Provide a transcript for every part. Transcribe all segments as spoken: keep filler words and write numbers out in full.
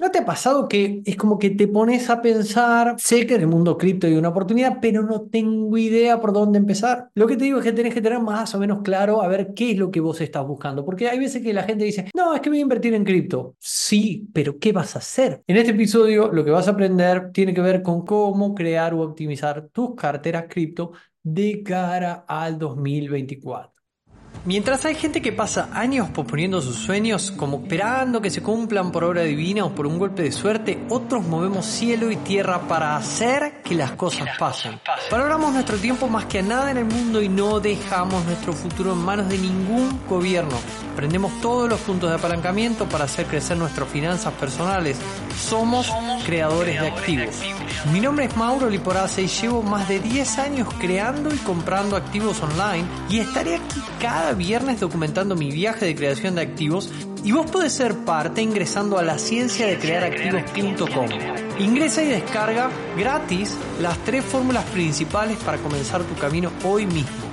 ¿No te ha pasado que es como que te pones a pensar, sé que en el mundo cripto hay una oportunidad, pero no tengo idea por dónde empezar? Lo que te digo es que tenés que tener más o menos claro a ver qué es lo que vos estás buscando, porque hay veces que la gente dice, no, es que voy a invertir en cripto. Sí, pero ¿qué vas a hacer? En este episodio lo que vas a aprender tiene que ver con cómo crear o optimizar tus carteras cripto de cara al dos mil veinticuatro. Mientras hay gente que pasa años posponiendo sus sueños, como esperando que se cumplan por obra divina o por un golpe de suerte, otros movemos cielo y tierra para hacer que las cosas pasen. Valoramos nuestro tiempo más que a nada en el mundo y no dejamos nuestro futuro en manos de ningún gobierno. Aprendemos todos los puntos de apalancamiento para hacer crecer nuestras finanzas personales. Somos creadores de activos. Mi nombre es Mauro Liporace y llevo más de diez años creando y comprando activos online y estaré aquí cada viernes documentando mi viaje de creación de activos y vos podés ser parte ingresando a la ciencia de crear activos punto com. Ingresa y descarga gratis las tres fórmulas principales para comenzar tu camino hoy mismo.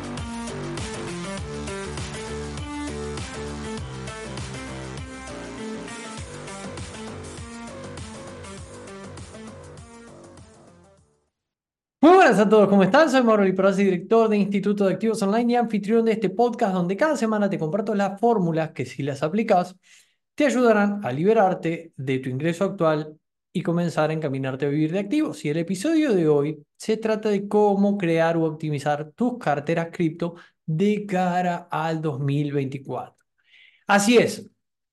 Muy buenas a todos, ¿cómo están? Soy Mauro Liporazzi, director de Instituto de Activos Online y anfitrión de este podcast donde cada semana te comparto las fórmulas que si las aplicas te ayudarán a liberarte de tu ingreso actual y comenzar a encaminarte a vivir de activos. Y el episodio de hoy se trata de cómo crear o optimizar tus carteras cripto de cara al dos mil veinticuatro. Así es.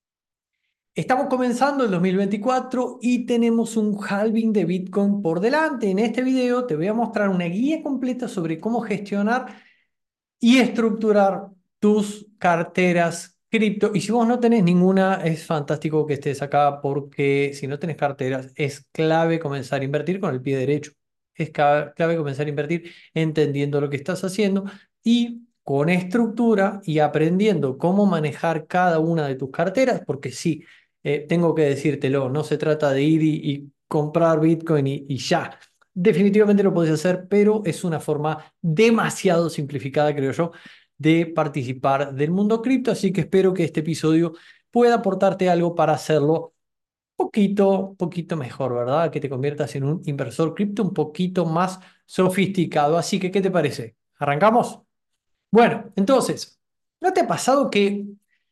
Estamos comenzando el dos mil veinticuatro y tenemos un halving de Bitcoin por delante. En este video te voy a mostrar una guía completa sobre cómo gestionar y estructurar tus carteras cripto. Y si vos no tenés ninguna, es fantástico que estés acá porque si no tenés carteras, es clave comenzar a invertir con el pie derecho. Es ca- clave comenzar a invertir entendiendo lo que estás haciendo y con estructura y aprendiendo cómo manejar cada una de tus carteras, porque sí, eh, tengo que decírtelo, no se trata de ir y, y comprar Bitcoin y, y ya. Definitivamente lo podés hacer, pero es una forma demasiado simplificada, creo yo, de participar del mundo cripto. Así que espero que este episodio pueda aportarte algo para hacerlo poquito, poquito mejor, ¿verdad? Que te conviertas en un inversor cripto un poquito más sofisticado. Así que, ¿qué te parece? ¿Arrancamos? Bueno, entonces, ¿no te ha pasado que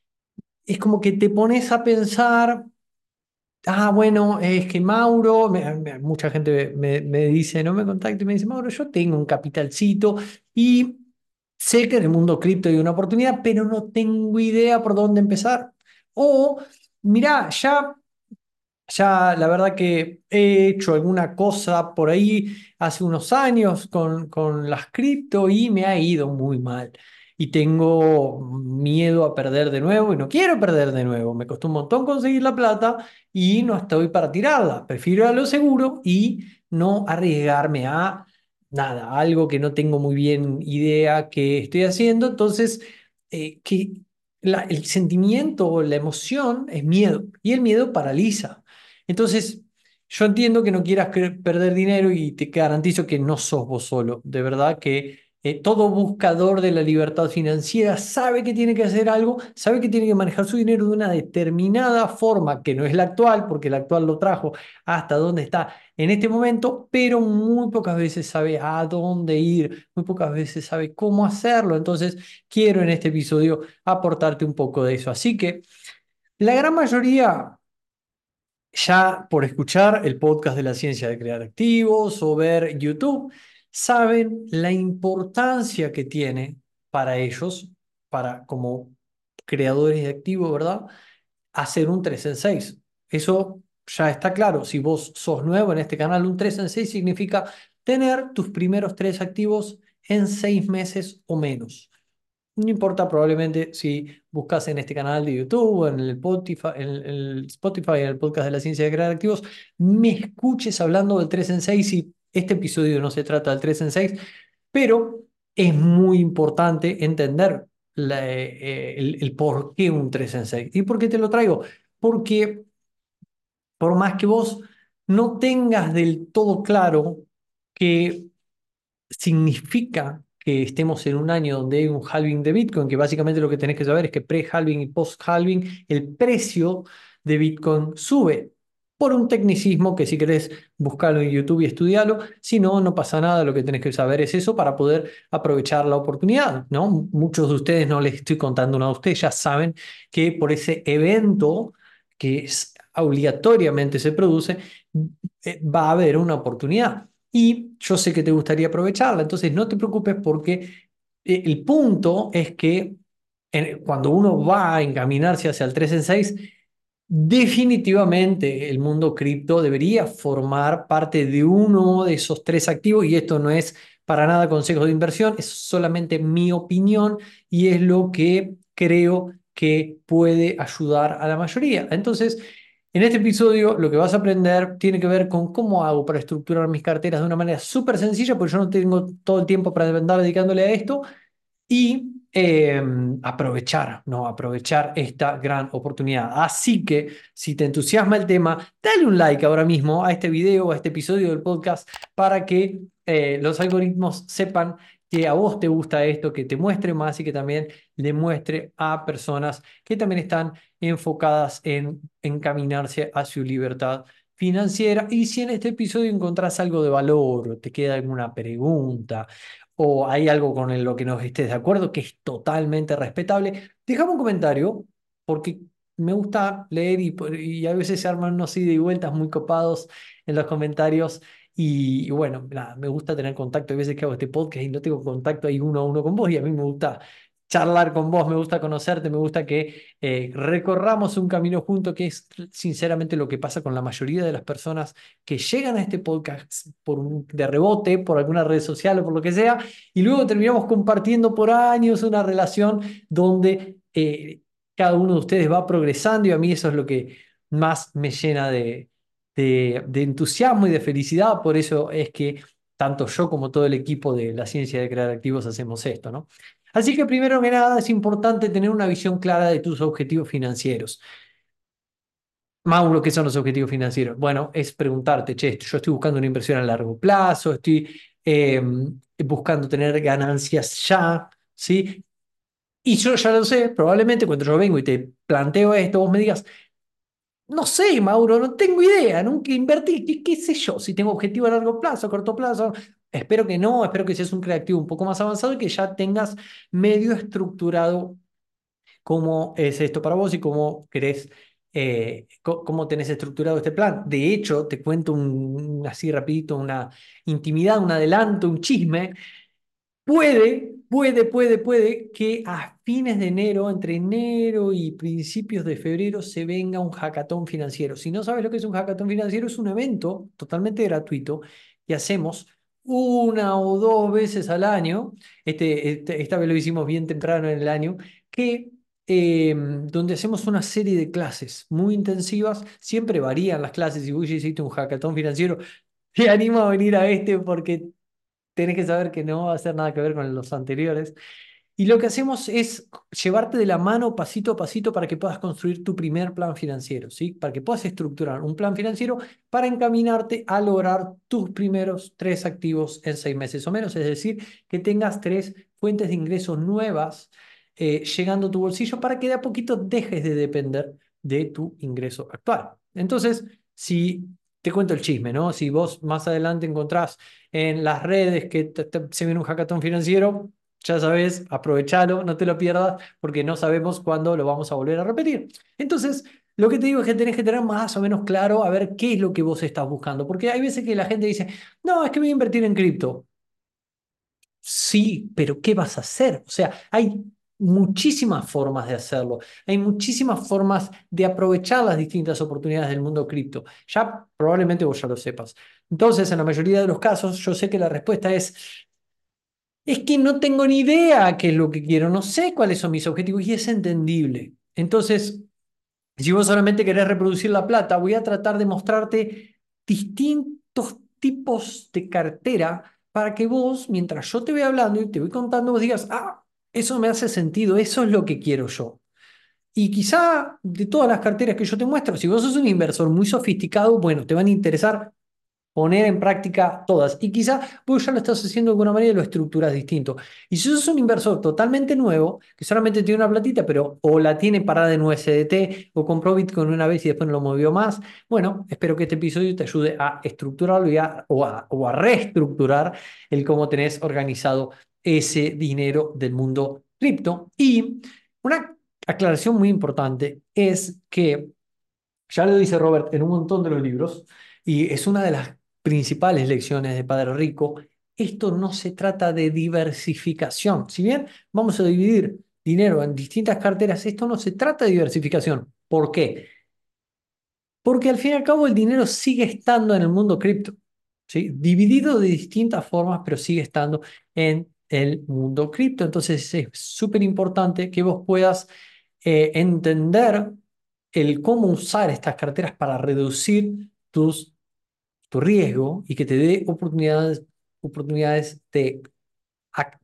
es como que te pones a pensar? Ah, bueno, es que Mauro, me- me- mucha gente me, me dice, no me contacta y me dice, Mauro, yo tengo un capitalcito y sé que en el mundo cripto hay una oportunidad, pero no tengo idea por dónde empezar. O, mirá, ya ya, la verdad que he hecho alguna cosa por ahí hace unos años con, con las cripto y me ha ido muy mal. Y tengo miedo a perder de nuevo y no quiero perder de nuevo. Me costó un montón conseguir la plata y no estoy para tirarla. Prefiero a lo seguro y no arriesgarme a nada, algo que no tengo muy bien idea que estoy haciendo. Entonces, eh, que la- el sentimiento o la emoción es miedo y el miedo paraliza. Entonces, yo entiendo que no quieras cre- perder dinero y te garantizo que no sos vos solo. De verdad que eh, todo buscador de la libertad financiera sabe que tiene que hacer algo, sabe que tiene que manejar su dinero de una determinada forma, que no es la actual, porque la actual lo trajo hasta donde está en este momento, pero muy pocas veces sabe a dónde ir, muy pocas veces sabe cómo hacerlo. Entonces, quiero en este episodio aportarte un poco de eso. Así que la gran mayoría ya por escuchar el podcast de la ciencia de crear activos o ver YouTube, saben la importancia que tiene para ellos, para como creadores de activos, ¿verdad? Hacer un tres en seis. Eso ya está claro. Si vos sos nuevo en este canal, un tres en seis significa tener tus primeros tres activos en seis meses o menos. No importa probablemente si buscas en este canal de YouTube o en el Spotify, en el Spotify, en el podcast de la ciencia de crear activos, me escuches hablando del tres en seis y este episodio no se trata del tres en seis, pero es muy importante entender la- eh, el, el por qué un tres en seis. ¿Y por qué te lo traigo? Porque por más que vos no tengas del todo claro que significa que estemos en un año donde hay un halving de Bitcoin, que básicamente lo que tenés que saber es que pre-halving y post-halving el precio de Bitcoin sube. por un tecnicismo que si querés buscarlo en YouTube y estudiarlo, si no, no pasa nada, lo que tenés que saber es eso para poder aprovechar la oportunidad, ¿no? Muchos de ustedes, no les estoy contando nada a ustedes, ya saben que por ese evento que es- obligatoriamente se produce, eh, va a haber una oportunidad. Y yo sé que te gustaría aprovecharla, entonces no te preocupes porque eh, el punto es que en- cuando uno va a encaminarse hacia el tres en seis, definitivamente el mundo cripto debería formar parte de uno de esos tres activos y esto no es para nada consejo de inversión, es solamente mi opinión y es lo que creo que puede ayudar a la mayoría. Entonces, en este episodio lo que vas a aprender tiene que ver con cómo hago para estructurar mis carteras de una manera súper sencilla, porque yo no tengo todo el tiempo para andar dedicándole a esto y eh, aprovechar, ¿no? Aprovechar esta gran oportunidad. Así que si te entusiasma el tema, dale un like ahora mismo a este video, a este episodio del podcast, para que eh, los algoritmos sepan que a vos te gusta esto, que te muestre más y que también le muestre a personas que también están enfocadas en encaminarse a su libertad financiera. Y si en este episodio encontrás algo de valor o te queda alguna pregunta, o hay algo con lo que no estés de acuerdo, que es totalmente respetable, déjame un comentario, porque me gusta leer y, por- y a veces se arman unos ida y vueltas muy copados en los comentarios. Y, y bueno, nada, me gusta tener contacto. Hay veces que hago este podcast y no tengo contacto ahí uno a uno con vos, y a mí me gusta charlar con vos, me gusta conocerte, me gusta que eh, recorramos un camino junto, que es sinceramente lo que pasa con la mayoría de las personas que llegan a este podcast por un- de rebote, por alguna red social o por lo que sea, y luego terminamos compartiendo por años una relación donde eh, cada uno de ustedes va progresando y a mí eso es lo que más me llena de, de, de entusiasmo y de felicidad. Por eso es que tanto yo como todo el equipo de la ciencia de crear activos hacemos esto, ¿no? Así que primero que nada es importante tener una visión clara de tus objetivos financieros. Mauro, ¿qué son los objetivos financieros? Bueno, es preguntarte, che, yo estoy buscando una inversión a largo plazo, estoy eh, buscando tener ganancias ya, ¿sí? Y yo ya lo sé, probablemente cuando yo vengo y te planteo esto, vos me digas, no sé, Mauro, no tengo idea, nunca invertí, qué, qué sé yo, si tengo objetivo a largo plazo, a corto plazo. Espero que no, espero que seas un creativo un poco más avanzado y que ya tengas medio estructurado cómo es esto para vos y cómo querés, eh, co- cómo tenés estructurado este plan. De hecho, te cuento un, así rapidito, una intimidad, un adelanto, un chisme. Puede, puede, puede, puede que a fines de enero, entre enero y principios de febrero, se venga un hackathon financiero. Si no sabes lo que es un hackathon financiero, es un evento totalmente gratuito que hacemos una o dos veces al año. Este, este- esta vez lo hicimos bien temprano en el año, que eh, donde hacemos una serie de clases muy intensivas. Siempre varían las clases. Si vos ya hiciste un hackathon financiero, te animo a venir a este porque tenés que saber que no va a hacer nada que ver con los anteriores. Y lo que hacemos es llevarte de la mano pasito a pasito para que puedas construir tu primer plan financiero, ¿sí? Para que puedas estructurar un plan financiero para encaminarte a lograr tus primeros tres activos en seis meses o menos, es decir, que tengas tres fuentes de ingresos nuevas eh, llegando a tu bolsillo para que de a poquito dejes de depender de tu ingreso actual. Entonces, si te cuento el chisme, ¿no? Si vos más adelante encontrás en las redes que te- te- se viene un hackathon financiero, ya sabes, aprovechalo, no te lo pierdas, porque no sabemos cuándo lo vamos a volver a repetir. Entonces, lo que te digo es que tenés que tener más o menos claro a ver qué es lo que vos estás buscando, porque hay veces que la gente dice, no, es que voy a invertir en cripto. Sí, pero ¿qué vas a hacer? O sea, hay muchísimas formas de hacerlo, hay muchísimas formas de aprovechar las distintas oportunidades del mundo cripto. Ya probablemente vos ya lo sepas. Entonces, en la mayoría de los casos, yo sé que la respuesta es, es que no tengo ni idea qué es lo que quiero, no sé cuáles son mis objetivos y es entendible. Entonces, si vos solamente querés reproducir la plata, voy a tratar de mostrarte distintos tipos de cartera para que vos, mientras yo te voy hablando y te voy contando, vos digas, ah, eso me hace sentido, eso es lo que quiero yo. Y quizá de todas las carteras que yo te muestro, si vos sos un inversor muy sofisticado, bueno, te van a interesar poner en práctica todas. Y quizá vos ya lo estás haciendo de alguna manera y lo estructuras distinto. Y si sos un inversor totalmente nuevo, que solamente tiene una platita, pero o la tiene parada en U S D T, o compró Bitcoin una vez y después no lo movió más, bueno, espero que este episodio te ayude a estructurarlo y a, o, a, o a reestructurar el cómo tenés organizado ese dinero del mundo cripto. Y una aclaración muy importante es que, ya lo dice Robert en un montón de los libros, y es una de las principales lecciones de Padre Rico, esto no se trata de diversificación. Si bien vamos a dividir dinero en distintas carteras, esto no se trata de diversificación. ¿Por qué? Porque al fin y al cabo el dinero sigue estando en el mundo cripto, ¿sí? Dividido de distintas formas, pero sigue estando en el mundo cripto. Entonces es súper importante que vos puedas eh, entender el cómo usar estas carteras para reducir tus, tu riesgo y que te dé oportunidades, oportunidades de, ac-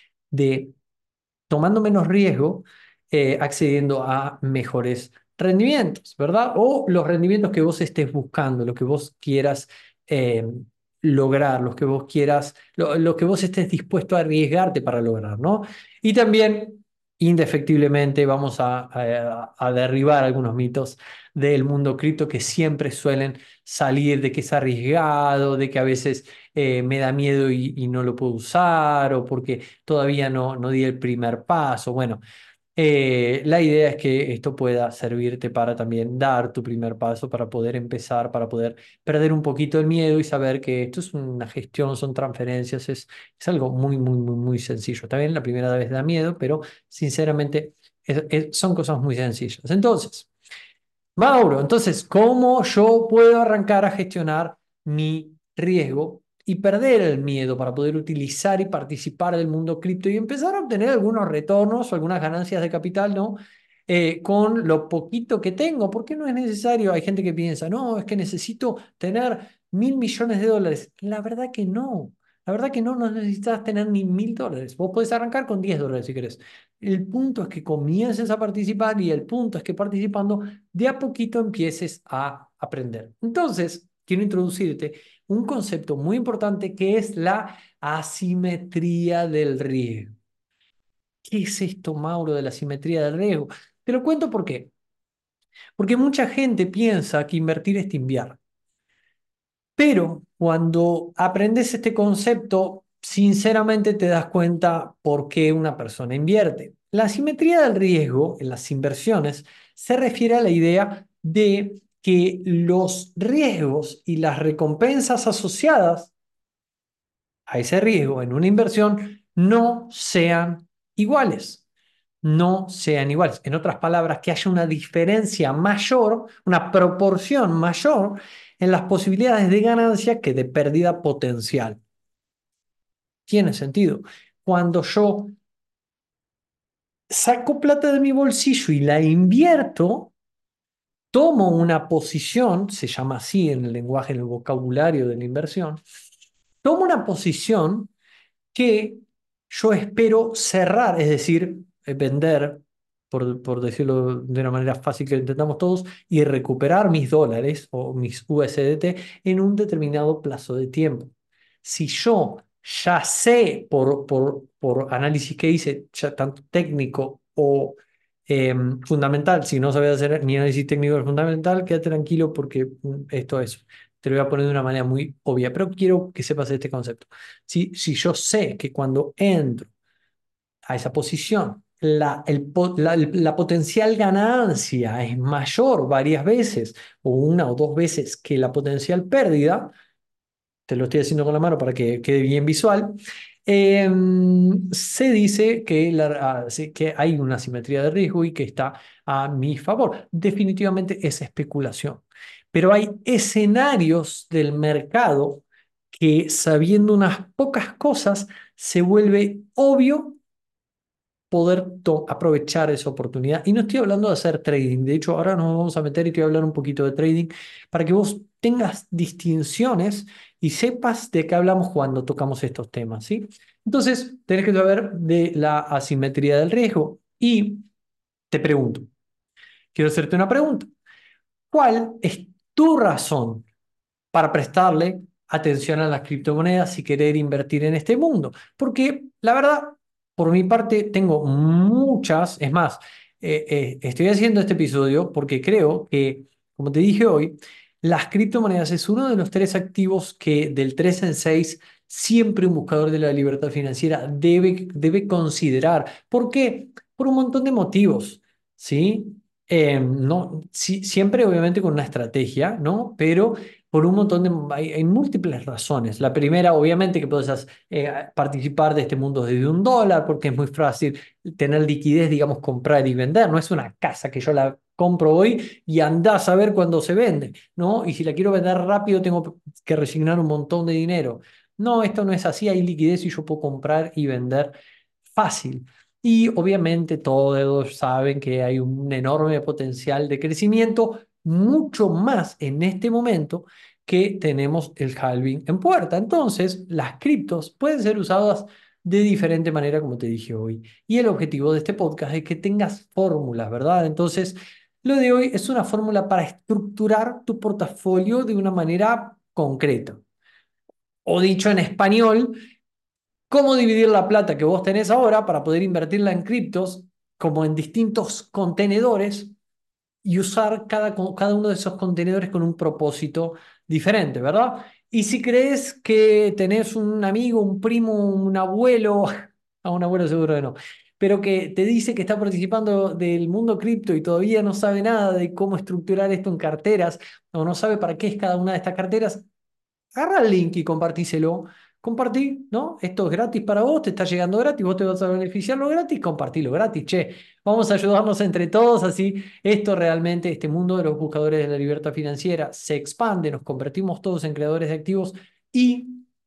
de tomando menos riesgo, eh, accediendo a mejores rendimientos, ¿verdad? O los rendimientos que vos estés buscando, lo que vos quieras eh, lograr, los que vos quieras, lo, lo que vos estés dispuesto a arriesgarte para lograr, ¿no? Y también, indefectiblemente, vamos a, a, a derribar algunos mitos del mundo cripto que siempre suelen salir de que es arriesgado, de que a veces eh, me da miedo y, y no lo puedo usar, o porque todavía no, no di el primer paso. Bueno, eh, la idea es que esto pueda servirte para también dar tu primer paso, para poder empezar, para poder perder un poquito el miedo y saber que esto es una gestión, son transferencias, es, es algo muy, muy, muy, muy sencillo. También la primera vez da miedo, pero sinceramente es- es- son cosas muy sencillas. Entonces, Mauro, entonces, ¿cómo yo puedo arrancar a gestionar mi riesgo y perder el miedo para poder utilizar y participar del mundo cripto y empezar a obtener algunos retornos o algunas ganancias de capital, ¿no? Eh, con lo poquito que tengo, porque no es necesario. Hay gente que piensa, no, es que necesito tener mil millones de dólares. La verdad que no. La verdad que no, no necesitas tener ni mil dólares. Vos podés arrancar con diez dólares si querés. El punto es que comiences a participar y el punto es que participando de a poquito empieces a aprender. Entonces, quiero introducirte un concepto muy importante que es la asimetría del riesgo. ¿Qué es esto, Mauro, de la asimetría del riesgo? Te lo cuento por qué. Porque mucha gente piensa que invertir es timbiar. Pero cuando aprendes este concepto, sinceramente te das cuenta por qué una persona invierte. La asimetría del riesgo en las inversiones se refiere a la idea de que los riesgos y las recompensas asociadas a ese riesgo en una inversión no sean iguales. No sean iguales. En otras palabras, que haya una diferencia mayor, una proporción mayor en las posibilidades de ganancia que de pérdida potencial. Tiene sentido. Cuando yo saco plata de mi bolsillo y la invierto, tomo una posición, se llama así en el lenguaje, en el vocabulario de la inversión, tomo una posición que yo espero cerrar, es decir, eh, vender, por, por decirlo de una manera fácil que lo entendamos todos, y recuperar mis dólares o mis U S D T en un determinado plazo de tiempo. Si yo ya sé por, por, por análisis que hice, ya tanto técnico o eh, fundamental, si no sabes hacer ni análisis técnico ni fundamental, quédate tranquilo porque mm, esto es, te lo voy a poner de una manera muy obvia, pero quiero que sepas este concepto. Si, si yo sé que cuando entro a esa posición, la, el po- la, el- la potencial ganancia es mayor varias veces o una o dos veces que la potencial pérdida, te lo estoy haciendo con la mano para que quede bien visual, eh, se dice que, la- ah, sí, que hay una simetría de riesgo y que está a mi favor. Definitivamente es especulación, pero hay escenarios del mercado que sabiendo unas pocas cosas se vuelve obvio poder to- aprovechar esa oportunidad. Y no estoy hablando de hacer trading, de hecho ahora nos vamos a meter y te voy a hablar un poquito de trading para que vos tengas distinciones y sepas de qué hablamos cuando tocamos estos temas, ¿sí? Entonces, tenés que saber de la asimetría del riesgo y te pregunto, quiero hacerte una pregunta. ¿Cuál es tu razón para prestarle atención a las criptomonedas si querer invertir en este mundo. Porque la verdad, por mi parte, tengo muchas, es más, eh, eh, estoy haciendo este episodio porque creo que, como te dije hoy, las criptomonedas es uno de los tres activos que del tres en seis siempre un buscador de la libertad financiera debe, debe considerar. ¿Por qué? Por un montón de motivos, ¿sí? Eh, no, sí, siempre obviamente con una estrategia, ¿no? Pero por un montón de, hay, hay múltiples razones. La primera, obviamente, que puedes eh, participar de este mundo desde un dólar, porque es muy fácil tener liquidez, digamos, comprar y vender. No es una casa que yo la compro hoy y andás a ver cuándo se vende, ¿no? Y si la quiero vender rápido, tengo que resignar un montón de dinero. No, esto no es así, hay liquidez y yo puedo comprar y vender fácil. Y obviamente todos saben que hay un enorme potencial de crecimiento, mucho más en este momento que tenemos el halving en puerta. Entonces, las criptos pueden ser usadas de diferente manera, como te dije hoy. Y el objetivo de este podcast es que tengas fórmulas, ¿verdad? Entonces, lo de hoy es una fórmula para estructurar tu portafolio de una manera concreta. O dicho en español, cómo dividir la plata que vos tenés ahora para poder invertirla en criptos, como en distintos contenedores y usar cada, co- cada uno de esos contenedores con un propósito diferente, ¿verdad? Y si crees que tenés un amigo, un primo, un abuelo, a un abuelo seguro que no, pero que te dice que está participando del mundo cripto y todavía no sabe nada de cómo estructurar esto en carteras o no sabe para qué es cada una de estas carteras, agarra el link y compartíselo. Compartí, ¿no? Esto es gratis para vos, te está llegando gratis, vos te vas a beneficiarlo gratis, compartilo gratis, che. Vamos a ayudarnos entre todos, así esto realmente, este mundo de los buscadores de la libertad financiera se expande, nos convertimos todos en creadores de activos y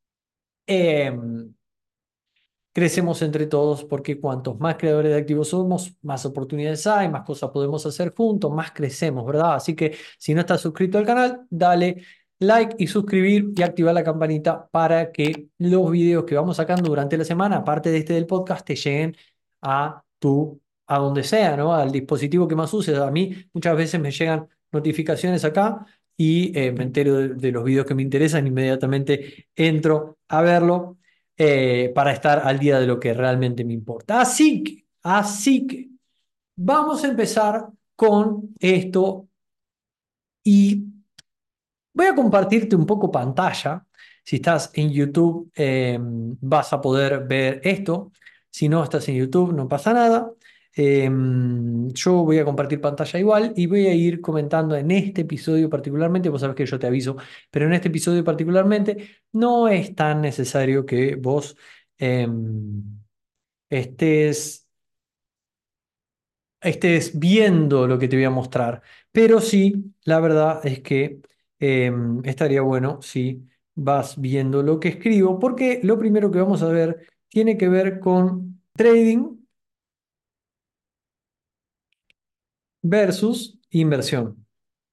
em, crecemos entre todos porque cuantos más creadores de activos somos, más oportunidades hay, más cosas podemos hacer juntos, más crecemos, ¿verdad? Así que si no estás suscrito al canal, dale like y suscribir y activar la campanita para que los videos que vamos sacando durante la semana, aparte de este del podcast, te lleguen a tu, a donde sea, ¿no? Al dispositivo que más uses. A mí muchas veces me llegan notificaciones acá y eh, me entero de, de los videos que me interesan, inmediatamente entro a verlo eh, para estar al día de lo que realmente me importa. Así que, así que vamos a empezar con esto y voy a compartirte un poco pantalla. Si estás en YouTube, eh, vas a poder ver esto. Si no estás en YouTube, no pasa nada. Eh, yo voy a compartir pantalla igual y voy a ir comentando en este episodio particularmente, vos sabés que yo te aviso, pero en este episodio particularmente no es tan necesario que vos eh, estés estés viendo lo que te voy a mostrar. Pero sí, la verdad es que eh, estaría bueno si vas viendo lo que escribo, porque lo primero que vamos a ver tiene que ver con trading versus inversión.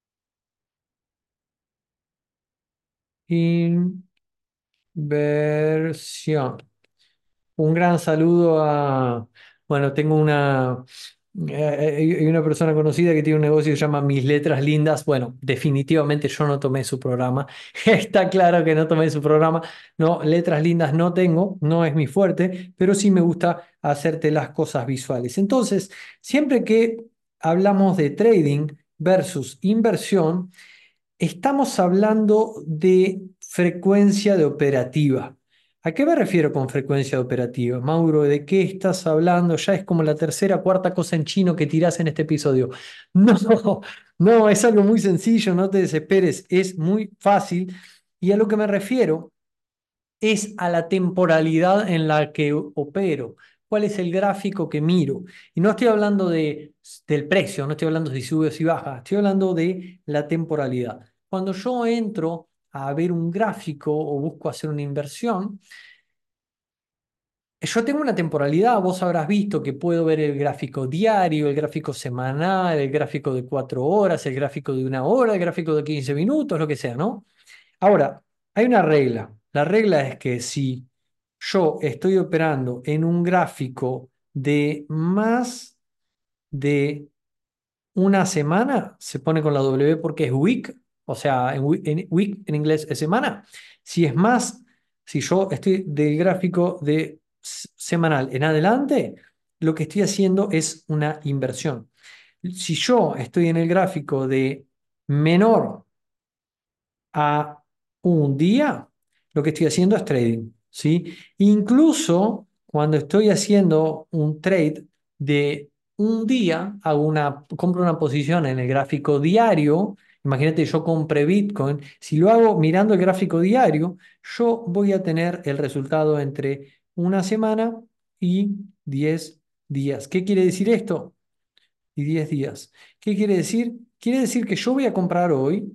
Inversión. Un gran saludo a, bueno, tengo una, eh, hay hay una persona conocida que tiene un negocio que se llama Mis Letras Lindas. Bueno, definitivamente yo no tomé su programa. Está claro que no tomé su programa. No, letras lindas no tengo, no es mi fuerte, pero sí me gusta hacerte las cosas visuales. Entonces, siempre que hablamos de trading versus inversión, estamos hablando de frecuencia de operativa. ¿A qué me refiero con frecuencia de operativa? Mauro, ¿de qué estás hablando? Ya es como la tercera, cuarta cosa en chino que tirás en este episodio. No, no, es algo muy sencillo, no te desesperes, es muy fácil. Y a lo que me refiero es a la temporalidad en la que opero. ¿Cuál es el gráfico que miro? Y no estoy hablando de, del precio, no estoy hablando de si sube o si baja, estoy hablando de la temporalidad. Cuando yo entro a ver un gráfico o busco hacer una inversión, yo tengo una temporalidad, vos habrás visto que puedo ver el gráfico diario, el gráfico semanal, el gráfico de cuatro horas, el gráfico de una hora, el gráfico de quince minutos, lo que sea, ¿no? Ahora, hay una regla. La regla es que si yo estoy operando en un gráfico de más de una semana, se pone con la W porque es week, o sea, en, wi- en week en inglés es semana. Si es más, si yo estoy del gráfico de s- semanal en adelante, lo que estoy haciendo es una inversión. Si yo estoy en el gráfico de menor a un día, lo que estoy haciendo es trading, ¿sí? Incluso cuando estoy haciendo un trade de un día, hago una, compro una posición en el gráfico diario. Imagínate, yo compré Bitcoin. Si lo hago mirando el gráfico diario, yo voy a tener el resultado entre una semana y diez días. ¿Qué quiere decir esto? Y diez días. ¿Qué quiere decir? Quiere decir que yo voy a comprar hoy.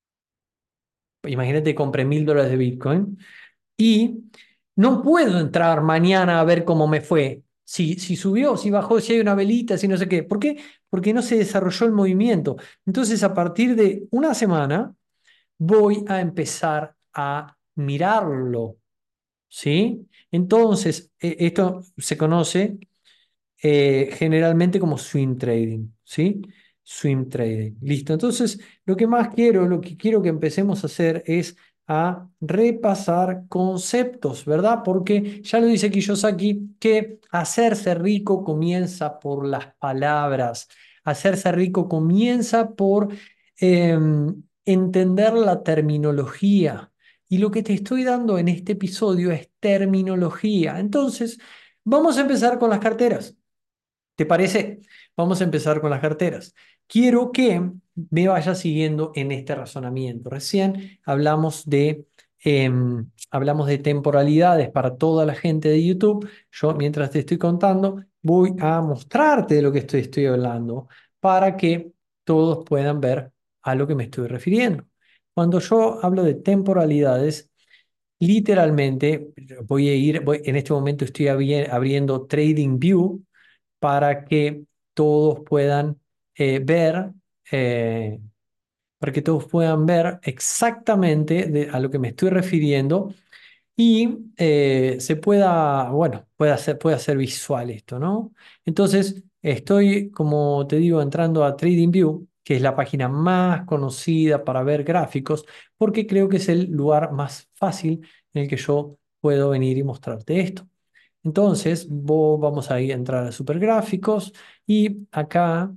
Imagínate, compré mil dólares de Bitcoin y no puedo entrar mañana a ver cómo me fue. Si, si subió, si bajó, si hay una velita, si no sé qué. ¿Por qué? Porque no se desarrolló el movimiento. Entonces, a partir de una semana, voy a empezar a mirarlo, ¿sí? Entonces, e- esto se conoce eh, generalmente como swing trading, ¿sí? Swing trading. Listo. Entonces, lo que más quiero, lo que quiero que empecemos a hacer es a repasar conceptos, ¿verdad? Porque ya lo dice Kiyosaki, que hacerse rico comienza por las palabras. Hacerse rico comienza por em, entender la terminología. Y lo que te estoy dando en este episodio es terminología. Entonces, vamos a empezar con las carteras. ¿Te parece? Vamos a empezar con las carteras. Quiero que me vayas siguiendo en este razonamiento. Recién hablamos de, em, hablamos de temporalidades para toda la gente de YouTube. Yo, mientras te estoy contando, voy a mostrarte de lo que estoy, estoy hablando para que todos puedan ver a lo que me estoy refiriendo. Cuando yo hablo de temporalidades, literalmente voy a ir, voy- en este momento estoy abri- abriendo TradingView para que todos puedan eh, ver, eh, para que todos puedan ver exactamente de- a lo que me estoy refiriendo y eh, se pueda, bueno, pueda ser, pueda ser visual esto, ¿no? Entonces, estoy, como te digo, entrando a TradingView, que es la página más conocida para ver gráficos, porque creo que es el lugar más fácil en el que yo puedo venir y mostrarte esto. Entonces, vo- vamos a ir a entrar a supergráficos y acá,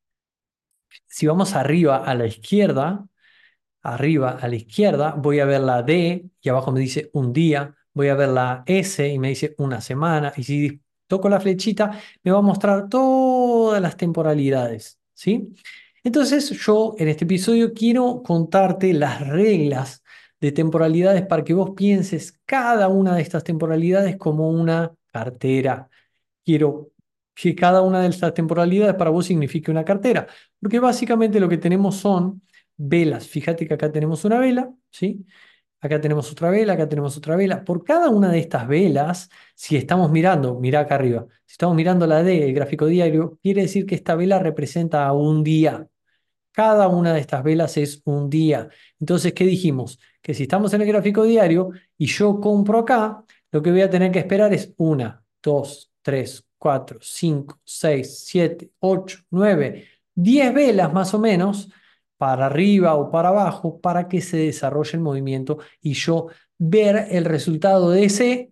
si vamos arriba a la izquierda, arriba a la izquierda, voy a ver la D y abajo me dice un día, voy a ver la S y me dice una semana, y si toco la flechita, me va a mostrar todas las temporalidades, ¿sí? Entonces, yo en este episodio quiero contarte las reglas de temporalidades para que vos pienses cada una de estas temporalidades como una cartera. Quiero que cada una de estas temporalidades para vos signifique una cartera, porque básicamente lo que tenemos son velas. Fíjate que acá tenemos una vela, ¿sí? Acá tenemos otra vela, acá tenemos otra vela. Por cada una de estas velas, si estamos mirando, mira acá arriba, si estamos mirando la D, el gráfico diario, quiere decir que esta vela representa a un día. Cada una de estas velas es un día. Entonces, ¿qué dijimos? Que si estamos en el gráfico diario y yo compro acá, lo que voy a tener que esperar es una, dos, tres, cuatro, cinco, seis, siete, ocho, nueve, diez velas más o menos para arriba o para abajo para que se desarrolle el movimiento y yo ver el resultado de ese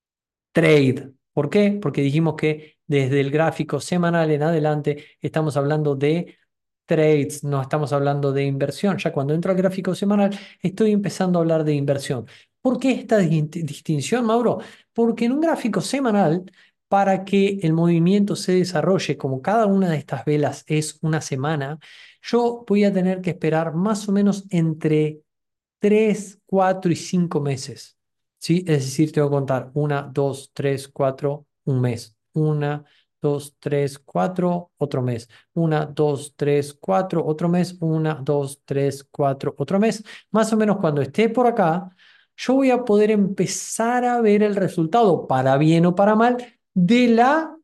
trade. ¿Por qué? Porque dijimos que desde el gráfico semanal en adelante estamos hablando de trades, no estamos hablando de inversión. Ya cuando entro al gráfico semanal estoy empezando a hablar de inversión. ¿Por qué esta dis- distinción, Mauro? Porque en un gráfico semanal, para que el movimiento se desarrolle, como cada una de estas velas es una semana, yo voy a tener que esperar más o menos entre tres, cuatro y cinco meses. ¿Sí? Es decir, tengo que contar una, dos, tres, cuatro, un mes. Una, dos, tres, cuatro, otro mes. Una, dos, tres, cuatro, otro mes. Una, dos, tres, cuatro, otro mes. Más o menos cuando esté por acá, yo voy a poder empezar a ver el resultado, para bien o para mal, de la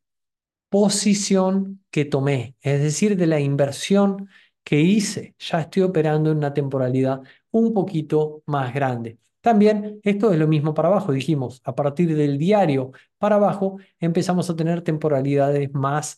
posición que tomé, es decir, de la inversión que hice. Ya estoy operando en una temporalidad un poquito más grande. También esto es lo mismo para abajo. Dijimos, a partir del diario para abajo empezamos a tener temporalidades más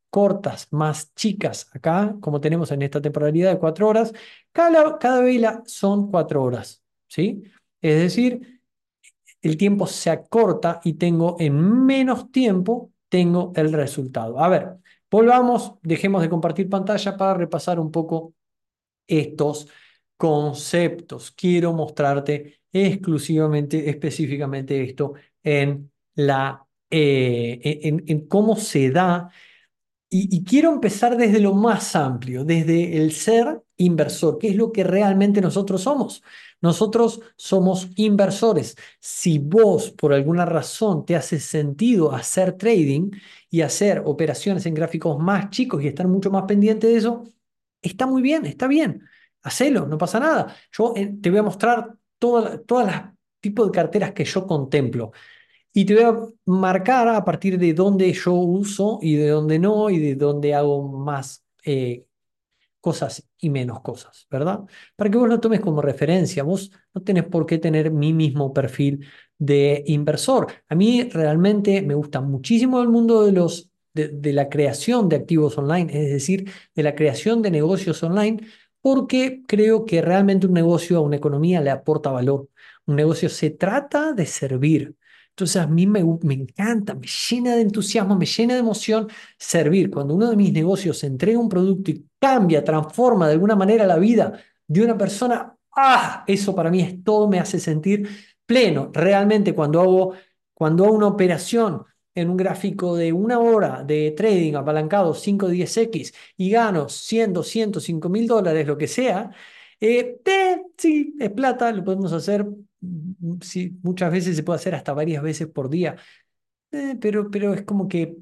cortas, más chicas, acá, como tenemos en esta temporalidad de cuatro horas, cada, cada vela son cuatro horas, ¿sí? Es decir, el tiempo se acorta y tengo en menos tiempo, tengo el resultado. A ver, volvamos, dejemos de compartir pantalla para repasar un poco estos conceptos. Quiero mostrarte exclusivamente, específicamente esto en la, eh, en, en cómo se da y, y quiero empezar desde lo más amplio, desde el ser inversor, que es lo que realmente nosotros somos. Nosotros somos inversores. Si vos, por alguna razón, te hace sentido hacer trading y hacer operaciones en gráficos más chicos y estar mucho más pendiente de eso, está muy bien, está bien. Hacelo, no pasa nada. Yo eh, te voy a mostrar todas todas las tipos de carteras que yo contemplo. Y te voy a marcar a partir de dónde yo uso y de dónde no, y de dónde hago más eh, cosas y menos cosas, ¿verdad? Para que vos lo tomes como referencia. Vos no tenés por qué tener mi mismo perfil de inversor. A mí realmente me gusta muchísimo el mundo de los de, de la creación de activos online, es decir, de la creación de negocios online, porque creo que realmente un negocio a una economía le aporta valor. Un negocio se trata de servir. Entonces a mí me, me encanta, me llena de entusiasmo, me llena de emoción servir. Cuando uno de mis negocios entrega un producto y cambia, transforma de alguna manera la vida de una persona, ¡ah! Eso para mí es todo, me hace sentir pleno. Realmente cuando hago, cuando hago una operación en un gráfico de una hora de trading apalancado cinco diez x y gano cien doscientos cinco mil dólares, lo que sea, eh, eh, sí, es plata, lo podemos hacer, mm, sí, muchas veces se puede hacer hasta varias veces por día, eh, pero, pero es como que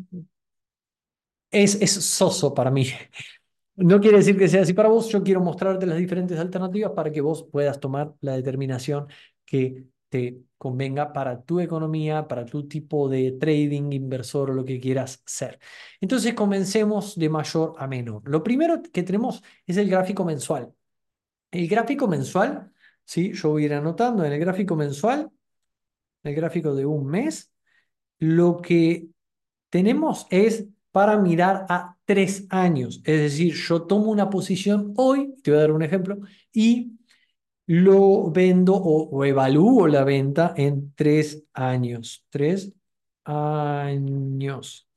es, es soso para mí. No quiere decir que sea así para vos, yo quiero mostrarte las diferentes alternativas para que vos puedas tomar la determinación que te convenga para tu economía, para tu tipo de trading, inversor o lo que quieras ser. Entonces comencemos de mayor a menor. Lo primero que tenemos es el gráfico mensual. El gráfico mensual, ¿sí? Yo voy a ir anotando en el gráfico mensual, el gráfico de un mes, lo que tenemos es para mirar a tres años. Es decir, yo tomo una posición hoy, te voy a dar un ejemplo, y lo vendo o, o evalúo la venta en tres años. Tres años.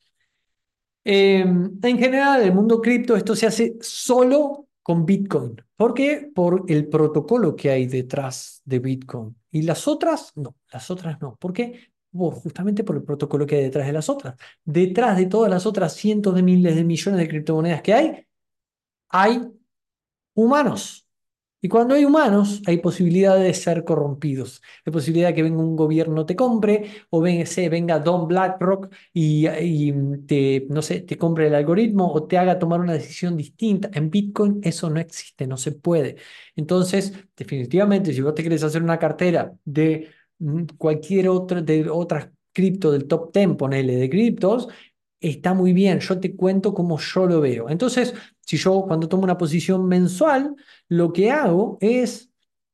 Eh, en general, en el mundo cripto, esto se hace solo con Bitcoin. ¿Por qué? Por el protocolo que hay detrás de Bitcoin. Y las otras, no, las otras no. ¿Por qué? Por- justamente por el protocolo que hay detrás de las otras. Detrás de todas las otras cientos de miles de millones de criptomonedas que hay, hay humanos. Y cuando hay humanos, hay posibilidad de ser corrompidos. Hay posibilidad de que venga un gobierno te compre, o venga, se, venga Don BlackRock y, y te, no sé, te compre el algoritmo o te haga tomar una decisión distinta. En Bitcoin eso no existe, no se puede. Entonces, definitivamente, si vos te querés hacer una cartera de mm, cualquier otra, de otras cripto del top diez, ponele, de criptos, está muy bien. Yo te cuento cómo yo lo veo. Entonces, si yo cuando tomo una posición mensual, lo que hago es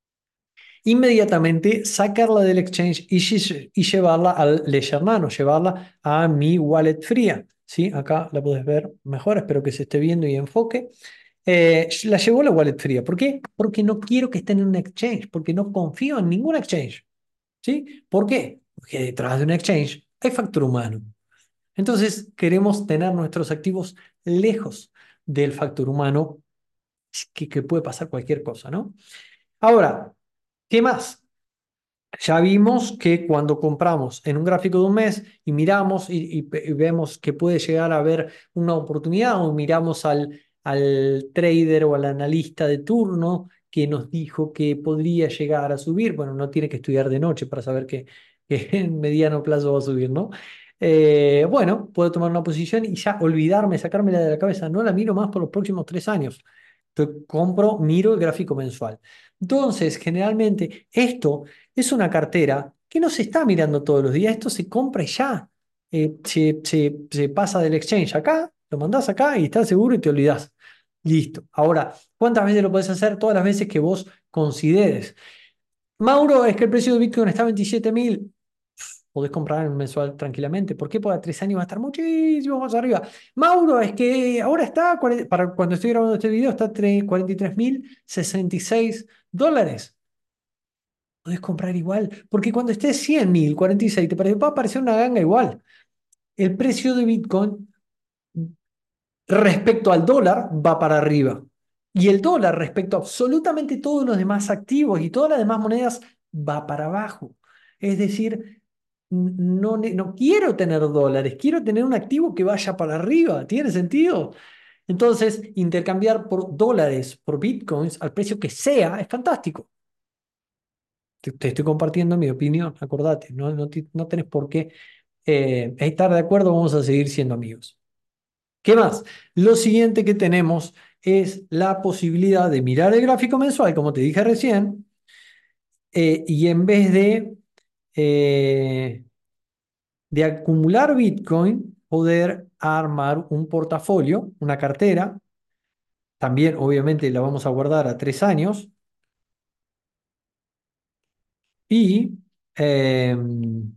inmediatamente sacarla del exchange y, lle- y llevarla al Ledger Nano, llevarla a mi wallet fría. ¿Sí? Acá la puedes ver mejor, espero que se esté viendo y enfoque. Eh, la llevo a la wallet fría. ¿Por qué? Porque no quiero que esté en un exchange, porque no confío en ningún exchange. ¿Sí? ¿Por qué? Porque detrás de un exchange hay factor humano. Entonces queremos tener nuestros activos lejos del factor humano, que, que puede pasar cualquier cosa, ¿no? Ahora, ¿qué más? Ya vimos que cuando compramos en un gráfico de un mes y miramos y, y y vemos que puede llegar a haber una oportunidad o miramos al, al trader o al analista de turno que nos dijo que podría llegar a subir, bueno, no tiene que estudiar de noche para saber que, que en mediano plazo va a subir, ¿no? Eh, bueno, puedo tomar una posición y ya olvidarme, sacármela de la cabeza, no la miro más por los próximos tres años. Entonces, compro, miro el gráfico mensual. Entonces, generalmente, esto es una cartera que no se está mirando todos los días, esto se compra y ya. Eh, se, se- se pasa del exchange acá, lo mandás acá y estás seguro y te olvidás. Listo. Ahora, ¿cuántas veces lo podés hacer? Todas las veces que vos consideres. Mauro, es que el precio de Bitcoin está a veintisiete mil. podés comprar en un mensual tranquilamente. ¿Por qué? Porque a tres años va a estar muchísimo más arriba. Mauro, es que ahora está, cuarenta para cuando estoy grabando este video, está cuarenta y tres mil sesenta y seis dólares. Podés comprar igual, porque cuando esté cien mil cuarenta y seis te parece, va a parecer una ganga igual. El precio de Bitcoin respecto al dólar va para arriba. Y el dólar respecto a absolutamente todos los demás activos y todas las demás monedas va para abajo. Es decir, no, no quiero tener dólares, quiero tener un activo que vaya para arriba. ¿Tiene sentido? Entonces, intercambiar por dólares, por bitcoins, al precio que sea, es fantástico. Te, te estoy compartiendo mi opinión, acordate, no, no, te- no tenés por qué eh, estar de acuerdo, vamos a seguir siendo amigos. ¿Qué más? Lo siguiente que tenemos es la posibilidad de mirar el gráfico mensual, como te dije recién, eh, y en vez de, eh, de acumular Bitcoin, poder armar un portafolio, una cartera. También, obviamente, la vamos a guardar a tres años y, em,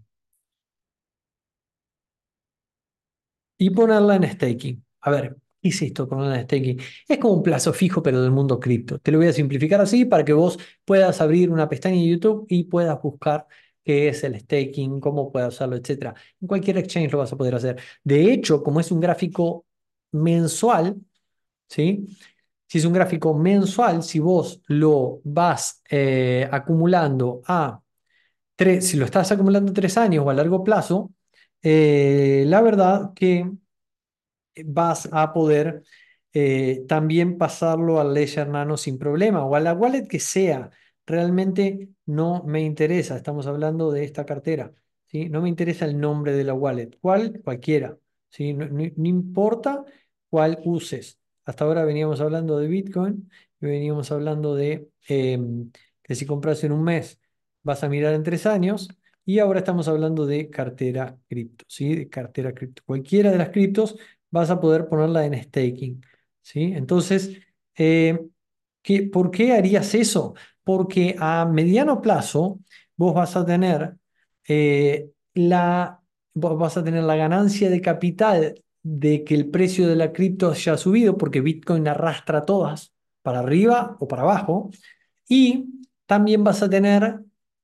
y ponerla en staking. A ver, ¿qué es esto ponerla en staking? Es como un plazo fijo, pero del mundo cripto. Te lo voy a simplificar así para que vos puedas abrir una pestaña en YouTube y puedas buscar qué es el staking, cómo puedes usarlo, etcétera. En cualquier exchange lo vas a poder hacer. De hecho, como es un gráfico mensual, ¿sí? Si es un gráfico mensual, si vos lo vas eh, acumulando a tres, si lo estás acumulando a tres años o a largo plazo, eh, la verdad que vas a poder eh, también pasarlo al Ledger Nano sin problema o a la wallet que sea. Realmente no me interesa, estamos hablando de esta cartera, ¿sí? No me interesa el nombre de la wallet, cuál, cualquiera, ¿sí? No, no- no importa cuál uses. Hasta ahora veníamos hablando de Bitcoin y veníamos hablando de em, que si compras en un mes vas a mirar en tres años. Y ahora estamos hablando de cartera cripto, ¿sí? De cartera cripto. Cualquiera de las criptos vas a poder ponerla en staking, ¿sí? Entonces, eh, ¿qué- ¿por qué harías eso? Porque a mediano plazo vos vas a tener eh, la, vos vas a tener la ganancia de capital de que el precio de la cripto haya subido, porque Bitcoin arrastra todas para arriba o para abajo, y también vas a tener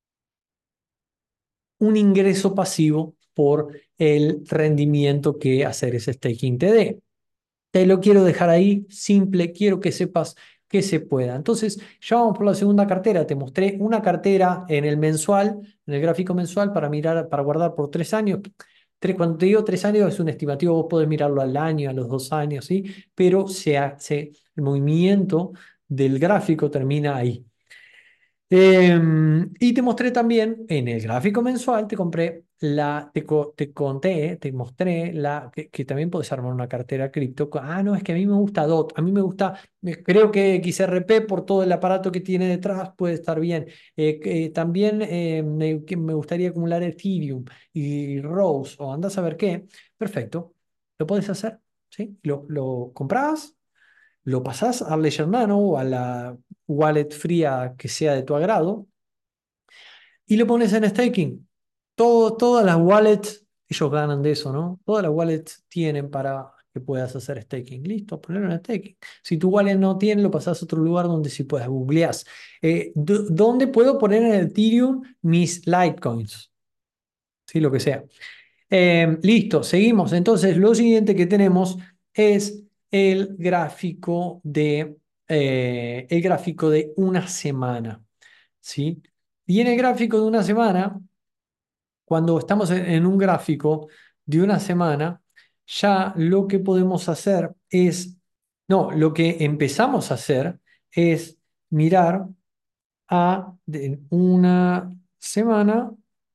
un ingreso pasivo por el rendimiento que hacer ese staking te dé. Te lo quiero dejar ahí, simple, quiero que sepas que se pueda. Entonces, ya vamos por la segunda cartera. Te mostré una cartera en el mensual, en el gráfico mensual, para mirar, para guardar por tres años. Tres, cuando te digo tres años es un estimativo, vos podés mirarlo al año, a los dos años, ¿sí? Pero se hace, el movimiento del gráfico termina ahí. Em, y te mostré también en el gráfico mensual, te compré la, te, co- te conté, te mostré la, que, que también puedes armar una cartera cripto. co- Ah, no, es que a mí me gusta D O T, a mí me gusta, eh, creo que X R P por todo el aparato que tiene detrás puede estar bien. Eh, que también eh, me, que me gustaría acumular Ethereum y Rose o andás a ver qué. Perfecto, lo puedes hacer, ¿sí? Lo, lo compras, lo pasás al Ledger Nano o a la wallet fría que sea de tu agrado y lo pones en staking. Todo, todas las wallets, ellos ganan de eso, ¿no? Todas las wallets tienen para que puedas hacer staking. Listo, ponerlo en staking. Si tu wallet no tiene, lo pasás a otro lugar donde sí puedas. Googleás. Eh, d- ¿dónde puedo poner en Ethereum mis Litecoins? Sí, lo que sea. Eh, listo, seguimos. Entonces, lo siguiente que tenemos es el gráfico de, eh, el gráfico de una semana, ¿sí? Y en el gráfico de una semana, cuando estamos en, en un gráfico de una semana, ya lo que podemos hacer es, no, lo que empezamos a hacer es mirar a de una semana.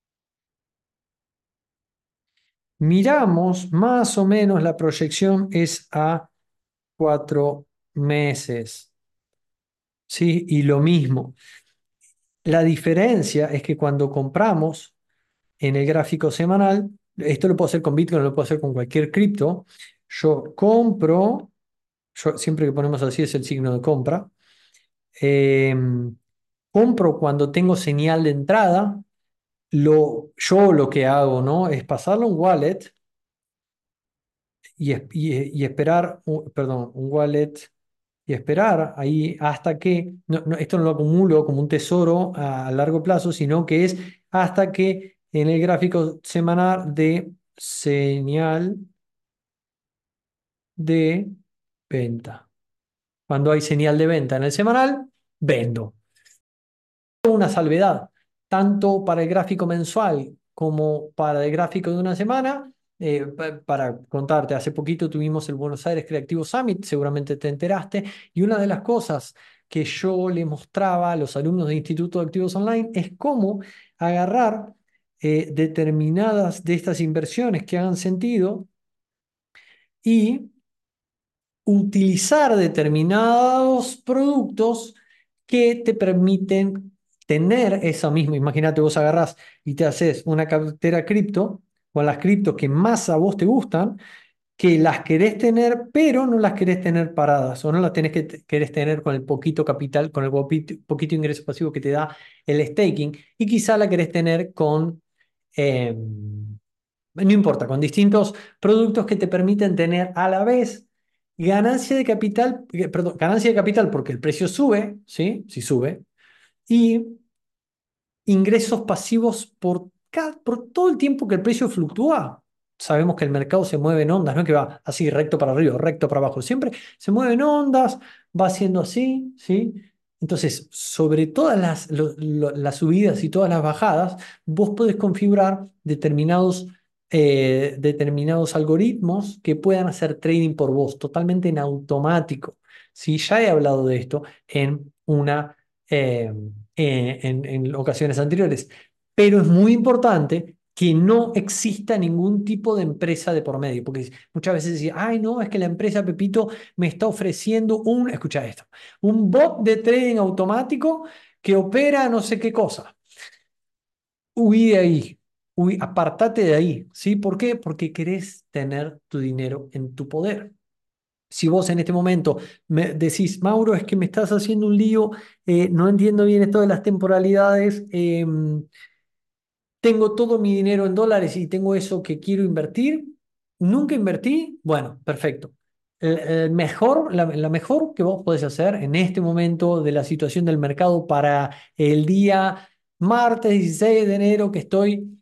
Miramos más o menos la proyección es a cuatro meses, ¿sí? Y lo mismo. La diferencia es que cuando compramos en el gráfico semanal, esto lo puedo hacer con Bitcoin, lo puedo hacer con cualquier cripto, yo compro, yo, siempre que ponemos así es el signo de compra, em, compro cuando tengo señal de entrada, Lo, yo lo que hago, ¿no? Es pasarlo a un wallet y, es- y, y esperar, un- perdón, un wallet y esperar ahí hasta que, no, no, esto no lo acumulo como un tesoro a, a largo plazo, sino que es hasta que en el gráfico semanal de señal de venta. Cuando hay señal de venta en el semanal, vendo. Una salvedad, tanto para el gráfico mensual como para el gráfico de una semana. Eh, pa- para contarte, hace poquito tuvimos el Buenos Aires Creativo Summit, seguramente te enteraste, y una de las cosas que yo le mostraba a los alumnos de Instituto de Activos Online es cómo agarrar eh, determinadas de estas inversiones que hagan sentido y utilizar determinados productos que te permiten tener esa misma. Imagínate, vos agarrás y te haces una cartera cripto con las criptos que más a vos te gustan, que las querés tener, pero no las querés tener paradas, o no las tenés que te- querés tener con el poquito capital, con el poquito, poquito ingreso pasivo que te da el staking, y quizá la querés tener con, eh, no importa, con distintos productos que te permiten tener a la vez ganancia de capital, eh, perdón, ganancia de capital porque el precio sube, ¿sí? Si sube, y ingresos pasivos por, ca- por todo el tiempo que el precio fluctúa. Sabemos que el mercado se mueve en ondas, no es que va así recto para arriba, recto para abajo, siempre se mueve en ondas, va siendo así, ¿sí? Entonces, sobre todas las, lo- lo- las subidas y todas las bajadas, vos podés configurar determinados, eh, determinados algoritmos que puedan hacer trading por vos, totalmente en automático. Sí, ya he hablado de esto en una eh, eh, en, en ocasiones anteriores. Pero es muy importante que no exista ningún tipo de empresa de por medio, porque muchas veces decía, ay, no, es que la empresa Pepito me está ofreciendo un, escucha esto, un bot de trading automático que opera no sé qué cosa. Huí de ahí, huí, apartate de ahí, ¿sí? ¿Por qué? Porque querés tener tu dinero en tu poder. Si vos en este momento me decís, Mauro, es que me estás haciendo un lío, eh, no entiendo bien esto de las temporalidades, em, tengo todo mi dinero en dólares y tengo eso que quiero invertir, nunca invertí, bueno, perfecto. El, el mejor, la, la mejor que vos podés hacer en este momento de la situación del mercado para el día martes dieciséis de enero que estoy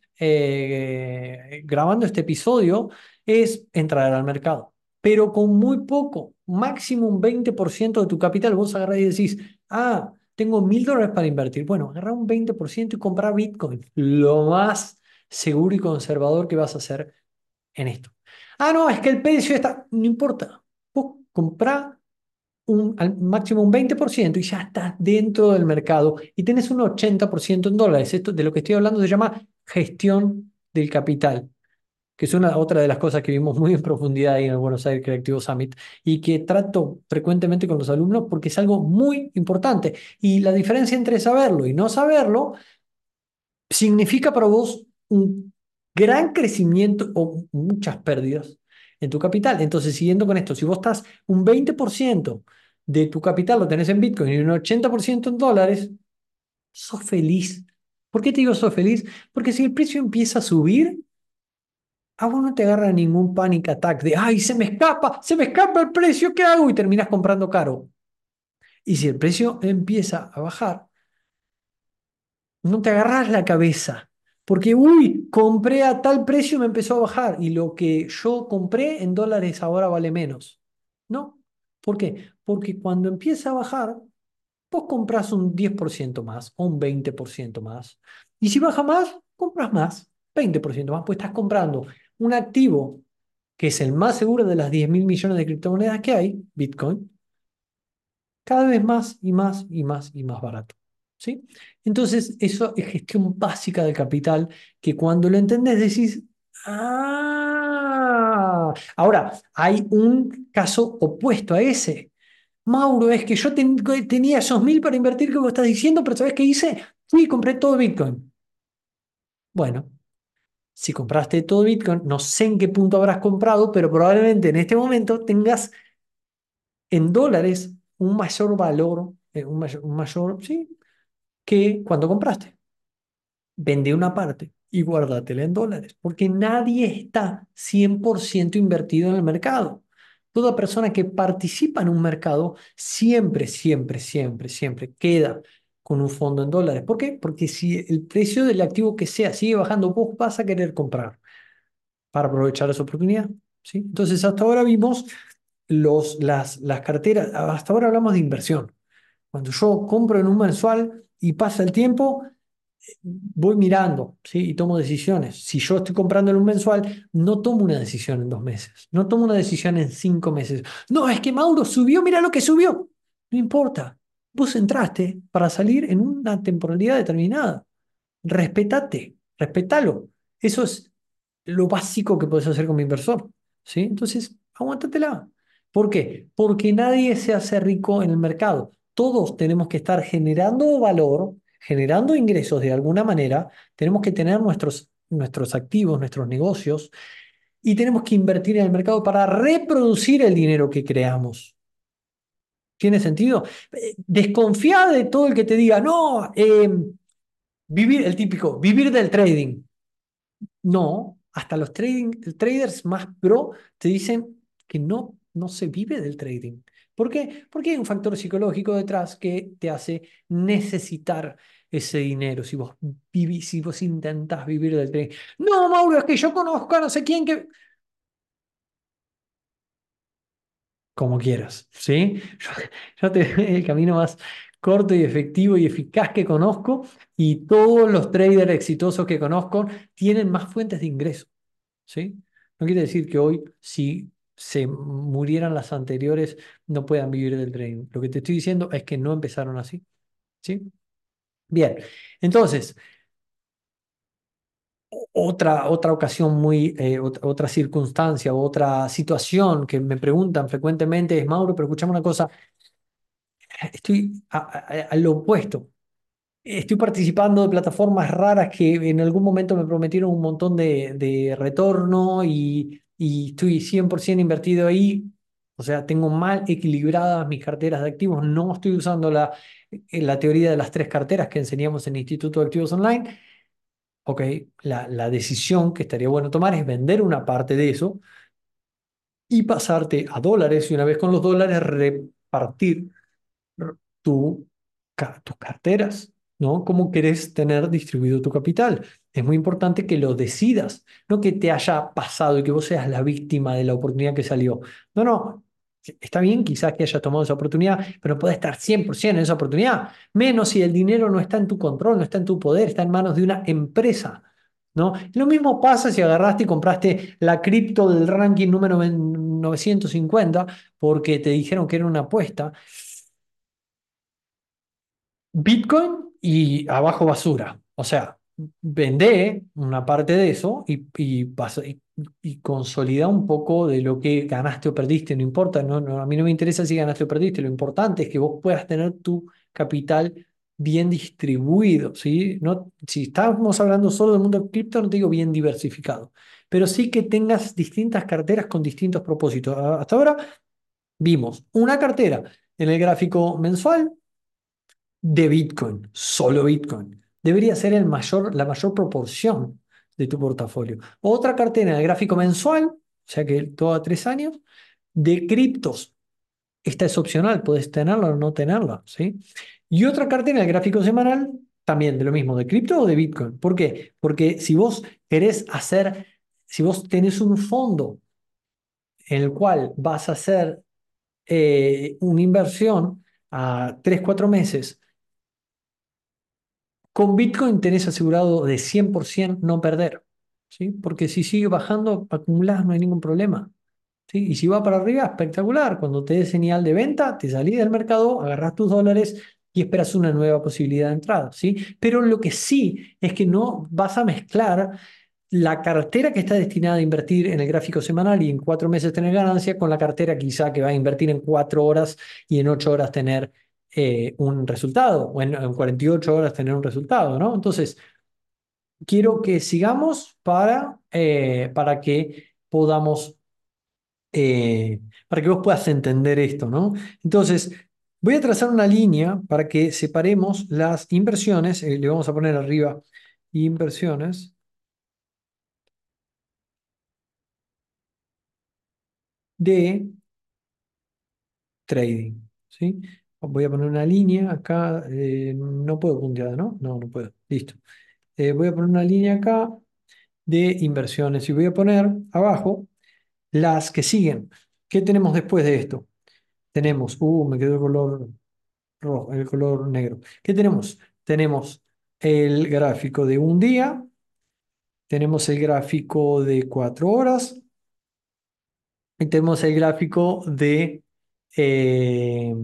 eh, grabando este episodio es entrar al mercado. Pero con muy poco, máximo un veinte por ciento de tu capital, vos agarrás y decís, ah, tengo mil dólares para invertir. Bueno, agarra un veinte por ciento y compra Bitcoin. Lo más seguro y conservador que vas a hacer en esto. Ah, no, es que el precio está. No importa. Vos comprá un, al máximo un veinte por ciento y ya estás dentro del mercado y tenés un ochenta por ciento en dólares. Esto de lo que estoy hablando se llama gestión del capital, que es una otra de las cosas que vimos muy en profundidad ahí en el Buenos Aires Creativo Summit y que trato frecuentemente con los alumnos porque es algo muy importante. Y la diferencia entre saberlo y no saberlo significa para vos un gran crecimiento o muchas pérdidas en tu capital. Entonces, siguiendo con esto, si vos estás un veinte por ciento de tu capital lo tenés en Bitcoin y un ochenta por ciento en dólares, sos feliz. ¿Por qué te digo sos feliz? Porque si el precio empieza a subir, a vos no te agarra ningún panic attack de, ay, se me escapa, se me escapa el precio, ¿qué hago? Y terminas comprando caro. Y si el precio empieza a bajar, no te agarras la cabeza. Porque, uy, compré a tal precio y me empezó a bajar. Y lo que yo compré en dólares ahora vale menos. No. ¿Por qué? Porque cuando empieza a bajar, vos compras un diez por ciento más o un veinte por ciento más. Y si baja más, compras más, veinte por ciento más, pues estás comprando un activo que es el más seguro de las diez mil millones de criptomonedas que hay, Bitcoin, cada vez más y más y más y más barato. ¿Sí? Entonces, eso es gestión básica del capital que cuando lo entendés decís, ah, ahora hay un caso opuesto a ese. Mauro, es que yo ten- tenía esos mil para invertir que vos estás diciendo, pero ¿sabés qué hice? Fui y compré todo Bitcoin. Bueno, si compraste todo Bitcoin, no sé en qué punto habrás comprado, pero probablemente en este momento tengas en dólares un mayor valor, eh, un mayor, un mayor, sí, que cuando compraste. Vende una parte y guárdatela en dólares, porque nadie está cien por ciento invertido en el mercado. Toda persona que participa en un mercado siempre, siempre, siempre, siempre queda con un fondo en dólares. ¿Por qué? Porque si el precio del activo que sea sigue bajando, vos vas a querer comprar para aprovechar esa oportunidad. ¿Sí? Entonces, hasta ahora vimos los, las, las carteras, hasta ahora hablamos de inversión. Cuando yo compro en un mensual y pasa el tiempo, voy mirando, ¿sí? Y tomo decisiones. Si yo estoy comprando en un mensual, no tomo una decisión en dos meses, no tomo una decisión en cinco meses. No, es que Mauro subió, mira lo que subió. No importa. Vos entraste para salir en una temporalidad determinada. Respetate, respetalo. Eso es lo básico que puedes hacer como inversor, ¿sí? Entonces, aguántatela. ¿Por qué? Porque nadie se hace rico en el mercado. Todos tenemos que estar generando valor, generando ingresos de alguna manera. Tenemos que tener nuestros, nuestros activos, nuestros negocios, y tenemos que invertir en el mercado para reproducir el dinero que creamos. ¿Tiene sentido? Eh, Desconfía de todo el que te diga, no, eh, vivir, el típico, vivir del trading. No, hasta los trading, traders más pro te dicen que no, no se vive del trading. ¿Por qué? Porque hay un factor psicológico detrás que te hace necesitar ese dinero si vos vivís, si vos intentás vivir del trading. No, Mauro, es que yo conozco a no sé quién que... Como quieras, ¿sí? Yo, yo te doy el camino más corto y efectivo y eficaz que conozco, y todos los traders exitosos que conozco tienen más fuentes de ingreso. ¿Sí? No quiere decir que hoy, si se murieran las anteriores, no puedan vivir del trading. Lo que te estoy diciendo es que no empezaron así, ¿sí? Bien, entonces, otra, otra ocasión muy, eh, ot- otra circunstancia, otra situación que me preguntan frecuentemente es, Mauro, pero escuchame una cosa, estoy a, a- a lo opuesto. Estoy participando de plataformas raras que en algún momento me prometieron un montón de, de retorno, y, y estoy cien por ciento invertido ahí. O sea, tengo mal equilibradas mis carteras de activos. No estoy usando la, eh, la teoría de las tres carteras que enseñamos en el Instituto de Activos Online. Ok, la, la decisión que estaría bueno tomar es vender una parte de eso y pasarte a dólares, y una vez con los dólares repartir tu, ca- tus carteras, ¿no? ¿Cómo querés tener distribuido tu capital? Es muy importante que lo decidas, no que te haya pasado y que vos seas la víctima de la oportunidad que salió. No, no. Está bien quizás que hayas tomado esa oportunidad, pero no podés estar cien por ciento en esa oportunidad, menos si el dinero no está en tu control, no está en tu poder, está en manos de una empresa, ¿no? Lo mismo pasa si agarraste y compraste la cripto del ranking número novecientos cincuenta porque te dijeron que era una apuesta. Bitcoin y abajo basura. O sea, vende una parte de eso y, y, pasa- y- y consolida un poco de lo que ganaste o perdiste. No importa, no, no, a mí no me interesa si ganaste o perdiste. Lo importante es que vos puedas tener tu capital bien distribuido, ¿sí? No, si estamos hablando solo del mundo de cripto, no te digo bien diversificado, pero sí que tengas distintas carteras con distintos propósitos. A- Hasta ahora vimos una cartera en el gráfico mensual de Bitcoin, solo Bitcoin. Debería ser el mayor, la mayor proporción de tu portafolio. Otra cartera de gráfico mensual, o sea que toda tres años, de criptos. Esta es opcional, puedes tenerla o no tenerla, ¿sí? Y otra cartera de gráfico semanal, también de lo mismo, de cripto o de Bitcoin. ¿Por qué? Porque si vos querés hacer, si vos tenés un fondo en el cual vas a hacer eh, una inversión a tres cuatro meses, con Bitcoin tenés asegurado de cien por ciento no perder, ¿sí? Porque si sigue bajando, acumulás, no hay ningún problema, ¿sí? Y si va para arriba, espectacular. Cuando te dé señal de venta, te salís del mercado, agarrás tus dólares y esperas una nueva posibilidad de entrada, ¿sí? Pero lo que sí es que no vas a mezclar la cartera que está destinada a invertir en el gráfico semanal y en cuatro meses tener ganancia con la cartera quizá que va a invertir en cuatro horas y en ocho horas tener eh, un resultado, o en, en cuarenta y ocho horas tener un resultado, ¿no? Entonces, quiero que sigamos para, eh, para que podamos, eh, para que vos puedas entender esto, ¿no? Entonces, voy a trazar una línea para que separemos las inversiones, eh, le vamos a poner arriba inversiones de trading, ¿sí? Voy a poner una línea acá, eh, no puedo puntear, ¿no? No, no puedo, listo. Eh, voy a poner una línea acá de inversiones y voy a poner abajo las que siguen. ¿Qué tenemos después de esto? Tenemos, uh, me quedó el color rojo, el color negro. ¿Qué tenemos? Tenemos el gráfico de un día, tenemos el gráfico de cuatro horas y tenemos el gráfico de, eh,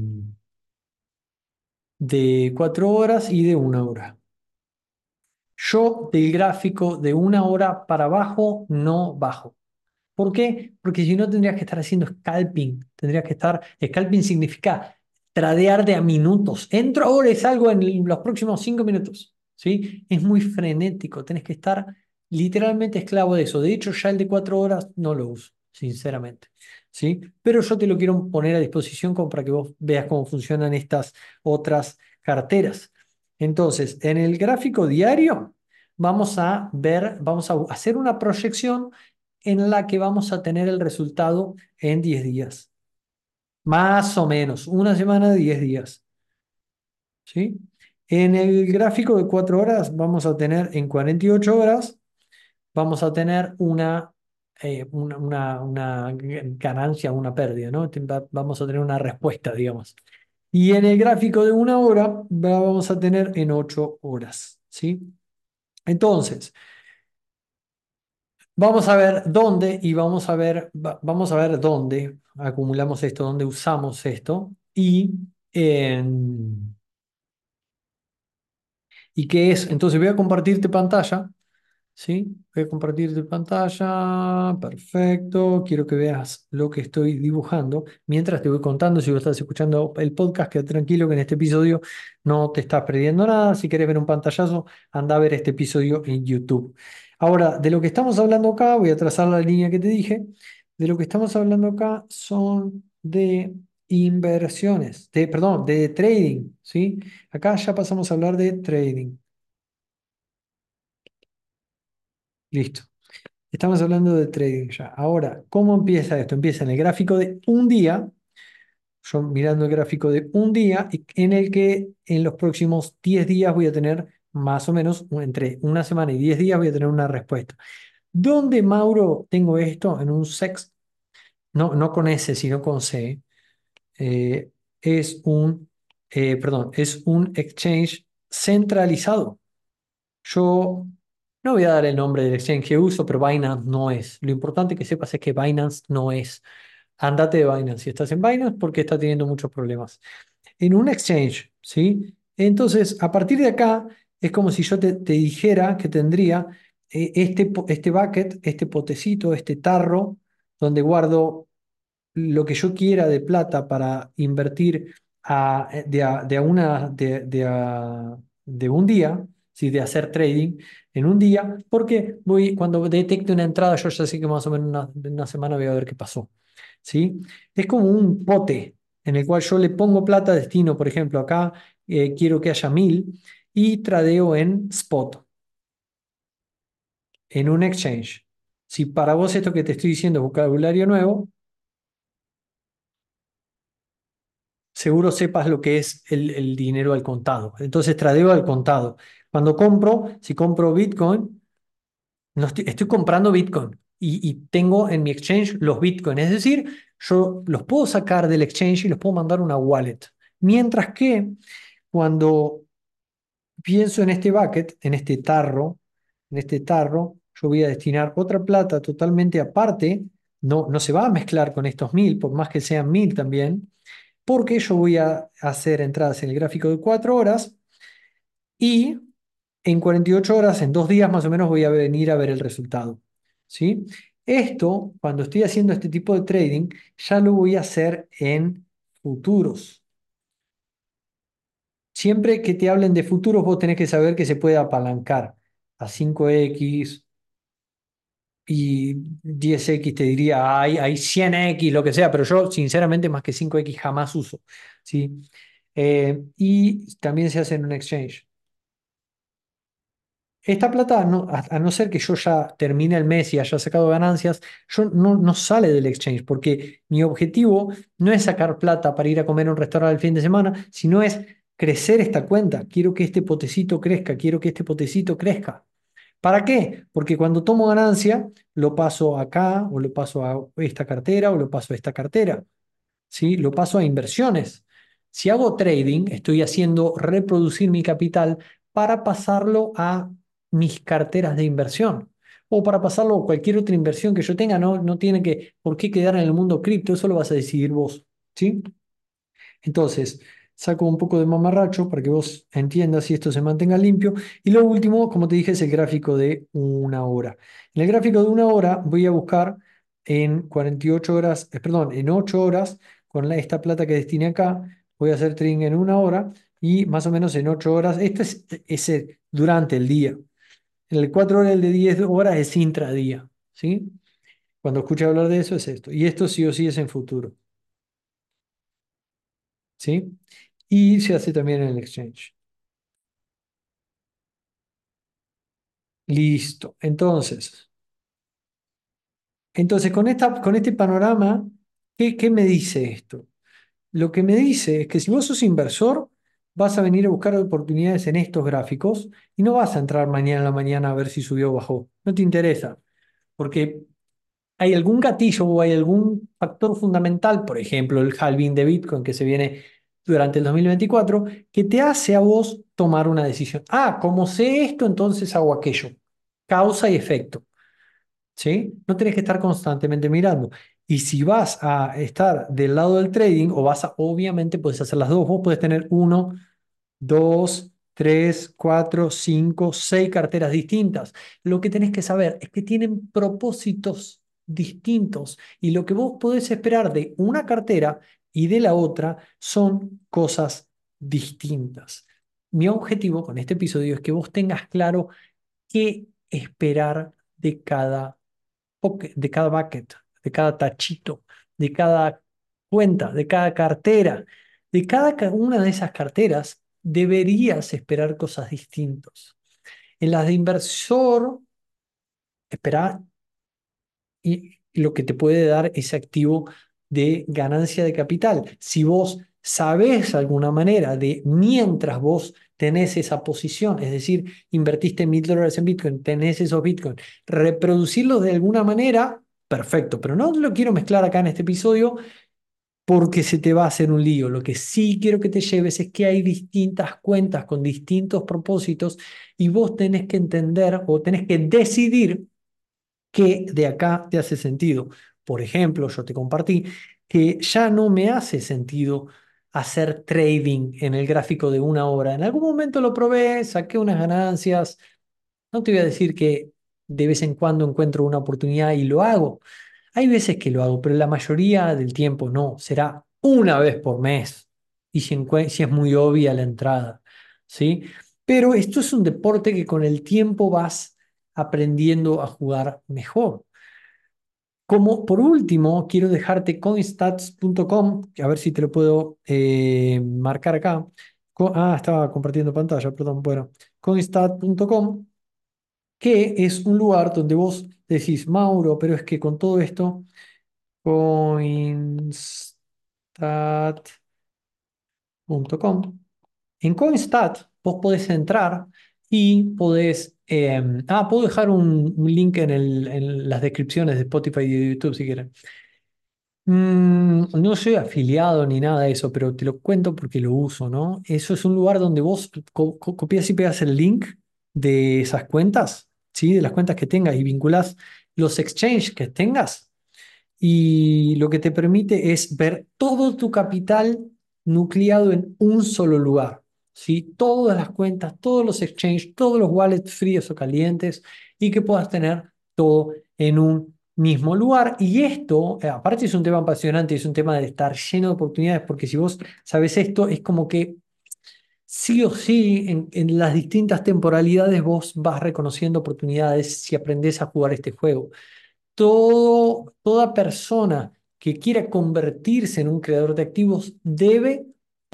de cuatro horas y de una hora. Yo del gráfico de una hora para abajo no bajo. ¿Por qué? Porque si no tendrías que estar haciendo scalping. Tendrías que estar. Scalping significa tradear de a minutos. Entro ahora y salgo en los próximos cinco minutos. ¿Sí? Es muy frenético. Tenés que estar literalmente esclavo de eso. De hecho, ya el de cuatro horas no lo uso, sinceramente. ¿Sí? Pero yo te lo quiero poner a disposición como para que vos veas cómo funcionan estas otras carteras. Entonces, en el gráfico diario, vamos a ver, vamos a hacer una proyección en la que vamos a tener el resultado en diez días. Más o menos, una semana de diez días. ¿Sí? En el gráfico de cuatro horas vamos a tener en cuarenta y ocho horas, vamos a tener una, eh, una, una, una ganancia, una pérdida, ¿no? Vamos a tener una respuesta, digamos. Y en el gráfico de una hora vamos a tener en ocho horas. ¿Sí? Entonces, vamos a ver dónde y vamos a ver, va- vamos a ver dónde acumulamos esto, dónde usamos esto y, en- y qué es. Entonces voy a compartirte pantalla, ¿sí? Voy a compartirte pantalla, perfecto. Quiero que veas lo que estoy dibujando. Mientras te voy contando, si vos estás escuchando el podcast, quédate tranquilo que en este episodio no te estás perdiendo nada. Si quieres ver un pantallazo, anda a ver este episodio en YouTube. Ahora, de lo que estamos hablando acá, voy a trazar la línea que te dije. De lo que estamos hablando acá son de inversiones, de, perdón, de trading, ¿sí? Acá ya pasamos a hablar de trading. Listo. Estamos hablando de trading ya. Ahora, ¿cómo empieza esto? Empieza en el gráfico de un día, yo mirando el gráfico de un día, y- en el que en los próximos diez días voy a tener más o menos, entre una semana y diez días voy a tener una respuesta. ¿Dónde, Mauro, tengo esto? En un sex, no, no con S, sino con C. Eh, es un, eh, perdón, es un exchange centralizado. Yo no voy a dar el nombre del exchange que uso, pero Binance no es. Lo importante que sepas es que Binance no es. Andate de Binance. Si estás en Binance, porque está teniendo muchos problemas. En un exchange, ¿sí? Entonces, a partir de acá, es como si yo te, te dijera que tendría eh, este, po- este bucket, este potecito, este tarro, donde guardo lo que yo quiera de plata para invertir a- eh, de, a, de a una, de, de a- de un día, ¿sí? De hacer trading en un día, porque voy, cuando detecte una entrada, yo ya sé que más o menos una, en una semana voy a ver qué pasó. ¿Sí? Es como un pote en el cual yo le pongo plata, destino, por ejemplo, acá eh, quiero que haya mil y tradeo en spot, en un exchange. Si para vos esto que te estoy diciendo es vocabulario nuevo, seguro sepas lo que es el, el dinero al contado. Entonces tradeo al contado. Cuando compro, si compro Bitcoin, no estoy, estoy comprando Bitcoin y, y tengo en mi exchange los Bitcoin. Es decir, yo los puedo sacar del exchange y los puedo mandar a una wallet. Mientras que cuando pienso en este bucket, en este tarro, en este tarro, yo voy a destinar otra plata totalmente aparte. No, no se va a mezclar con estos mil, por más que sean mil también, porque yo voy a hacer entradas en el gráfico de cuatro horas y en cuarenta y ocho horas, en dos días más o menos, voy a venir a ver el resultado. ¿Sí? Esto, cuando estoy haciendo este tipo de trading, ya lo voy a hacer en futuros. Siempre que te hablen de futuros, vos tenés que saber que se puede apalancar a cinco x y diez x te diría, hay, hay cien x lo que sea, pero yo sinceramente más que cinco x jamás uso. ¿Sí? Eh, y también se hace en un exchange. Esta plata, no- a, a no ser que yo ya termine el mes y haya sacado ganancias, yo no, no sale del exchange, porque mi objetivo no es sacar plata para ir a comer a un restaurante el fin de semana, sino es crecer esta cuenta. Quiero que este potecito crezca, quiero que este potecito crezca. ¿Para qué? Porque cuando tomo ganancia, lo paso acá, o lo paso a esta cartera, o lo paso a esta cartera. ¿Sí? Lo paso a inversiones. Si hago trading, estoy haciendo reproducir mi capital para pasarlo a mis carteras de inversión o para pasarlo a cualquier otra inversión que yo tenga. No, no tiene que, por qué quedar en el mundo cripto, eso lo vas a decidir vos. ¿Sí? Entonces, saco un poco de mamarracho para que vos entiendas y esto se mantenga limpio. Y lo último, como te dije, es el gráfico de una hora. En el gráfico de una hora voy a buscar en cuarenta y ocho horas, eh, perdón, en ocho horas, con la- esta plata que destiné acá, voy a hacer trading en una hora y más o menos en ocho horas. Esto es, es el- durante el día. En el cuatro horas, el de diez horas es intradía. ¿Sí? Cuando escuché hablar de eso es esto. Y esto sí o sí es en futuro. ¿Sí? Y se hace también en el exchange. Listo. Entonces, entonces con esta, con este panorama, ¿qué, qué me dice esto? Lo que me dice es que si vos sos inversor, vas a venir a buscar oportunidades en estos gráficos y no vas a entrar mañana en la mañana a ver si subió o bajó. No te interesa, porque hay algún gatillo o hay algún factor fundamental, por ejemplo, el halving de Bitcoin que se viene durante el dos mil veinticuatro, que te hace a vos tomar una decisión. Ah, como sé esto, entonces hago aquello. Causa y efecto. ¿Sí? No tenés que estar constantemente mirando. Y si vas a estar del lado del trading, o vas a, obviamente puedes hacer las dos, vos puedes tener uno, dos, tres, cuatro, cinco, seis carteras distintas. Lo que tenés que saber es que tienen propósitos distintos y lo que vos podés esperar de una cartera y de la otra son cosas distintas. Mi objetivo con este episodio es que vos tengas claro qué esperar de cada pocket- de cada bucket, de cada tachito, de cada cuenta, de cada cartera. De cada ca- una de esas carteras deberías esperar cosas distintas. En las de inversor, espera y lo que te puede dar ese activo de ganancia de capital. Si vos sabés alguna manera de, mientras vos tenés esa posición, es decir, invertiste mil dólares en Bitcoin, tenés esos Bitcoin, reproducirlos de alguna manera, perfecto, pero no lo quiero mezclar acá en este episodio porque se te va a hacer un lío. Lo que sí quiero que te lleves es que hay distintas cuentas con distintos propósitos y vos tenés que entender o tenés que decidir que de acá te hace sentido. Por ejemplo, yo te compartí que ya no me hace sentido hacer trading en el gráfico de una hora. En algún momento lo probé, saqué unas ganancias. No te voy a decir que de vez en cuando encuentro una oportunidad y lo hago. Hay veces que lo hago, pero la mayoría del tiempo no. Será una vez por mes. Y si, encue- si es muy obvia la entrada, ¿sí? Pero esto es un deporte que con el tiempo vas aprendiendo a jugar mejor. Como por último, quiero dejarte coinstats punto com, que a ver si te lo puedo eh, marcar acá. Co- ah, estaba compartiendo pantalla, perdón. Bueno, coinstat punto com, que es un lugar donde vos decís, Mauro, pero es que con todo esto, coinstat punto com. En Coinstat vos podés entrar y podés... eh, ah, puedo dejar un, un link en, el- en las descripciones de Spotify y de YouTube si quieren. Mm, no soy afiliado ni nada de eso, pero te lo cuento porque lo uso, ¿no? Eso es un lugar donde vos co- co- copias y pegas el link de esas cuentas, ¿sí? De las cuentas que tengas y vinculás los exchanges que tengas y lo que te permite es ver todo tu capital nucleado en un solo lugar, ¿sí? Todas las cuentas, todos los exchanges, todos los wallets fríos o calientes y que puedas tener todo en un mismo lugar. Y esto, eh, aparte es un tema apasionante, es un tema de estar lleno de oportunidades, porque si vos sabes esto, es como que sí o sí en, en las distintas temporalidades vos vas reconociendo oportunidades si aprendés a jugar este juego. Todo, toda persona que quiera convertirse en un creador de activos debe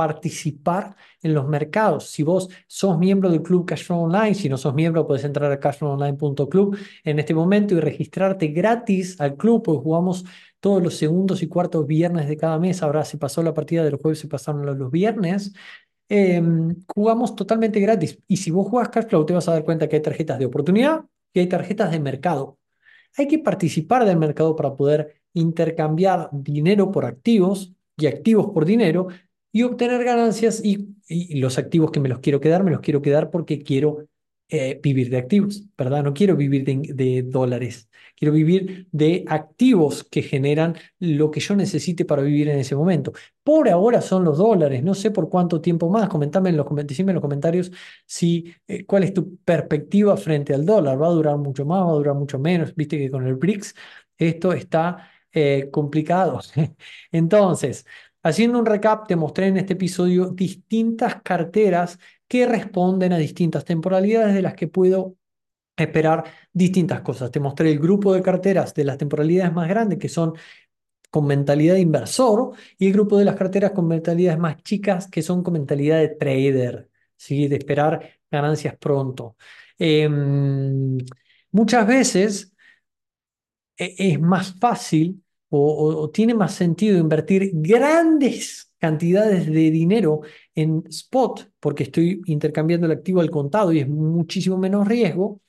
participar en los mercados. Si vos sos miembro del Club Cashflow Online, si no sos miembro, puedes entrar a cashflow online punto club en este momento y registrarte gratis al club, porque jugamos todos los segundos y cuartos viernes de cada mes. Ahora se pasó la partida de los jueves, se pasaron los, los viernes. Eh, Jugamos totalmente gratis. Y si vos jugás Cashflow, te vas a dar cuenta que hay tarjetas de oportunidad y hay tarjetas de mercado. Hay que participar del mercado para poder intercambiar dinero por activos y activos por dinero y obtener ganancias y, y los activos que me los quiero quedar, me los quiero quedar porque quiero eh, vivir de activos, ¿verdad? No quiero vivir de, de dólares, quiero vivir de activos que generan lo que yo necesite para vivir en ese momento. Por ahora son los dólares, no sé por cuánto tiempo más. Comentame en los, coment- decime en los comentarios si, eh, cuál es tu perspectiva frente al dólar. ¿Va a durar mucho más? ¿Va a durar mucho menos? Viste que con el BRICS esto está eh, complicado. Entonces, haciendo un recap, te mostré en este episodio distintas carteras que responden a distintas temporalidades de las que puedo esperar distintas cosas. Te mostré el grupo de carteras de las temporalidades más grandes, que son con mentalidad de inversor, y el grupo de las carteras con mentalidades más chicas, que son con mentalidad de trader, ¿sí? De esperar ganancias pronto. Em, Muchas veces e- es más fácil o, o- o tiene más sentido invertir grandes cantidades de dinero en spot, porque estoy intercambiando el activo al contado y es muchísimo menos riesgo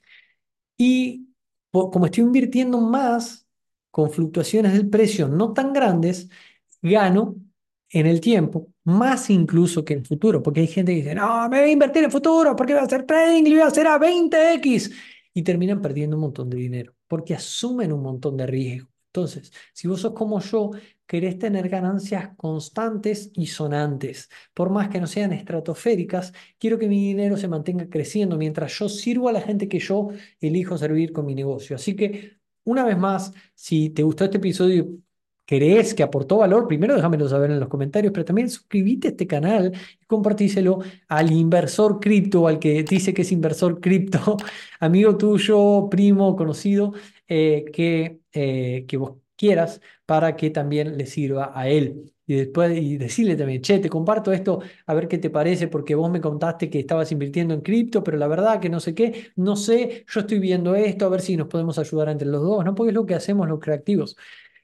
y po- como estoy invirtiendo más con fluctuaciones del precio no tan grandes, gano en el tiempo, más incluso que en el futuro, porque hay gente que dice, no, me voy a invertir en futuro, porque voy a hacer trading y voy a hacer a veinte equis, y terminan perdiendo un montón de dinero, porque asumen un montón de riesgo. Entonces, si vos sos como yo, querés tener ganancias constantes y sonantes, por más que no sean estratosféricas, quiero que mi dinero se mantenga creciendo mientras yo sirvo a la gente que yo elijo servir con mi negocio. Así que, una vez más, si te gustó este episodio, crees que aportó valor, primero déjamelo saber en los comentarios, pero también suscríbete a este canal y compartíselo al inversor cripto, al que dice que es inversor cripto, amigo tuyo, primo, conocido, eh, que, eh, que vos quieras, para que también le sirva a él. Y después y decirle también, che, te comparto esto, a ver qué te parece, porque vos me contaste que estabas invirtiendo en cripto, pero la verdad que no sé qué, no sé, yo estoy viendo esto, a ver si nos podemos ayudar entre los dos, ¿no? Porque es lo que hacemos los creativos.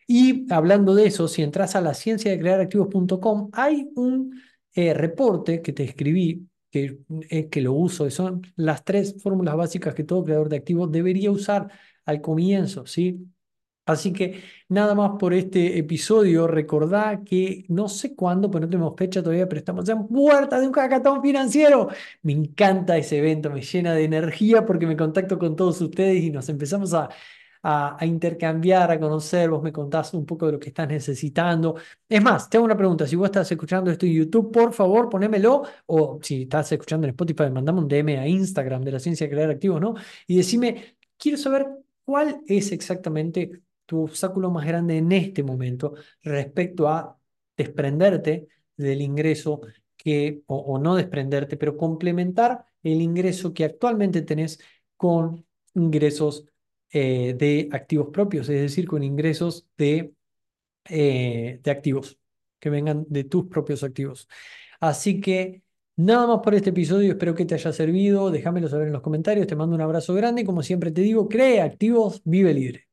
Y hablando de eso, si entras a la ciencia de crear activos punto com, hay un eh, reporte que te escribí, que, eh, que lo uso, y son las tres fórmulas básicas que todo creador de activos debería usar al comienzo, ¿sí? Así que nada más por este episodio. Recordá que no sé cuándo, pues no tenemos fecha todavía, pero estamos en puerta de un hackathon financiero. Me encanta ese evento, me llena de energía porque me contacto con todos ustedes y nos empezamos a, a, a intercambiar, a conocer. Vos me contás un poco de lo que estás necesitando. Es más, te hago una pregunta. Si vos estás escuchando esto en YouTube, por favor, ponémelo. O si estás escuchando en Spotify, mandame un D M a Instagram de la ciencia de crear activos, ¿no? Y decime, quiero saber cuál es exactamente tu obstáculo más grande en este momento respecto a desprenderte del ingreso que, o, o no desprenderte, pero complementar el ingreso que actualmente tenés con ingresos eh, de activos propios, es decir, con ingresos de, eh, de activos que vengan de tus propios activos. Así que nada más por este episodio, espero que te haya servido, déjamelo saber en los comentarios, te mando un abrazo grande y como siempre te digo, cree activos, vive libre.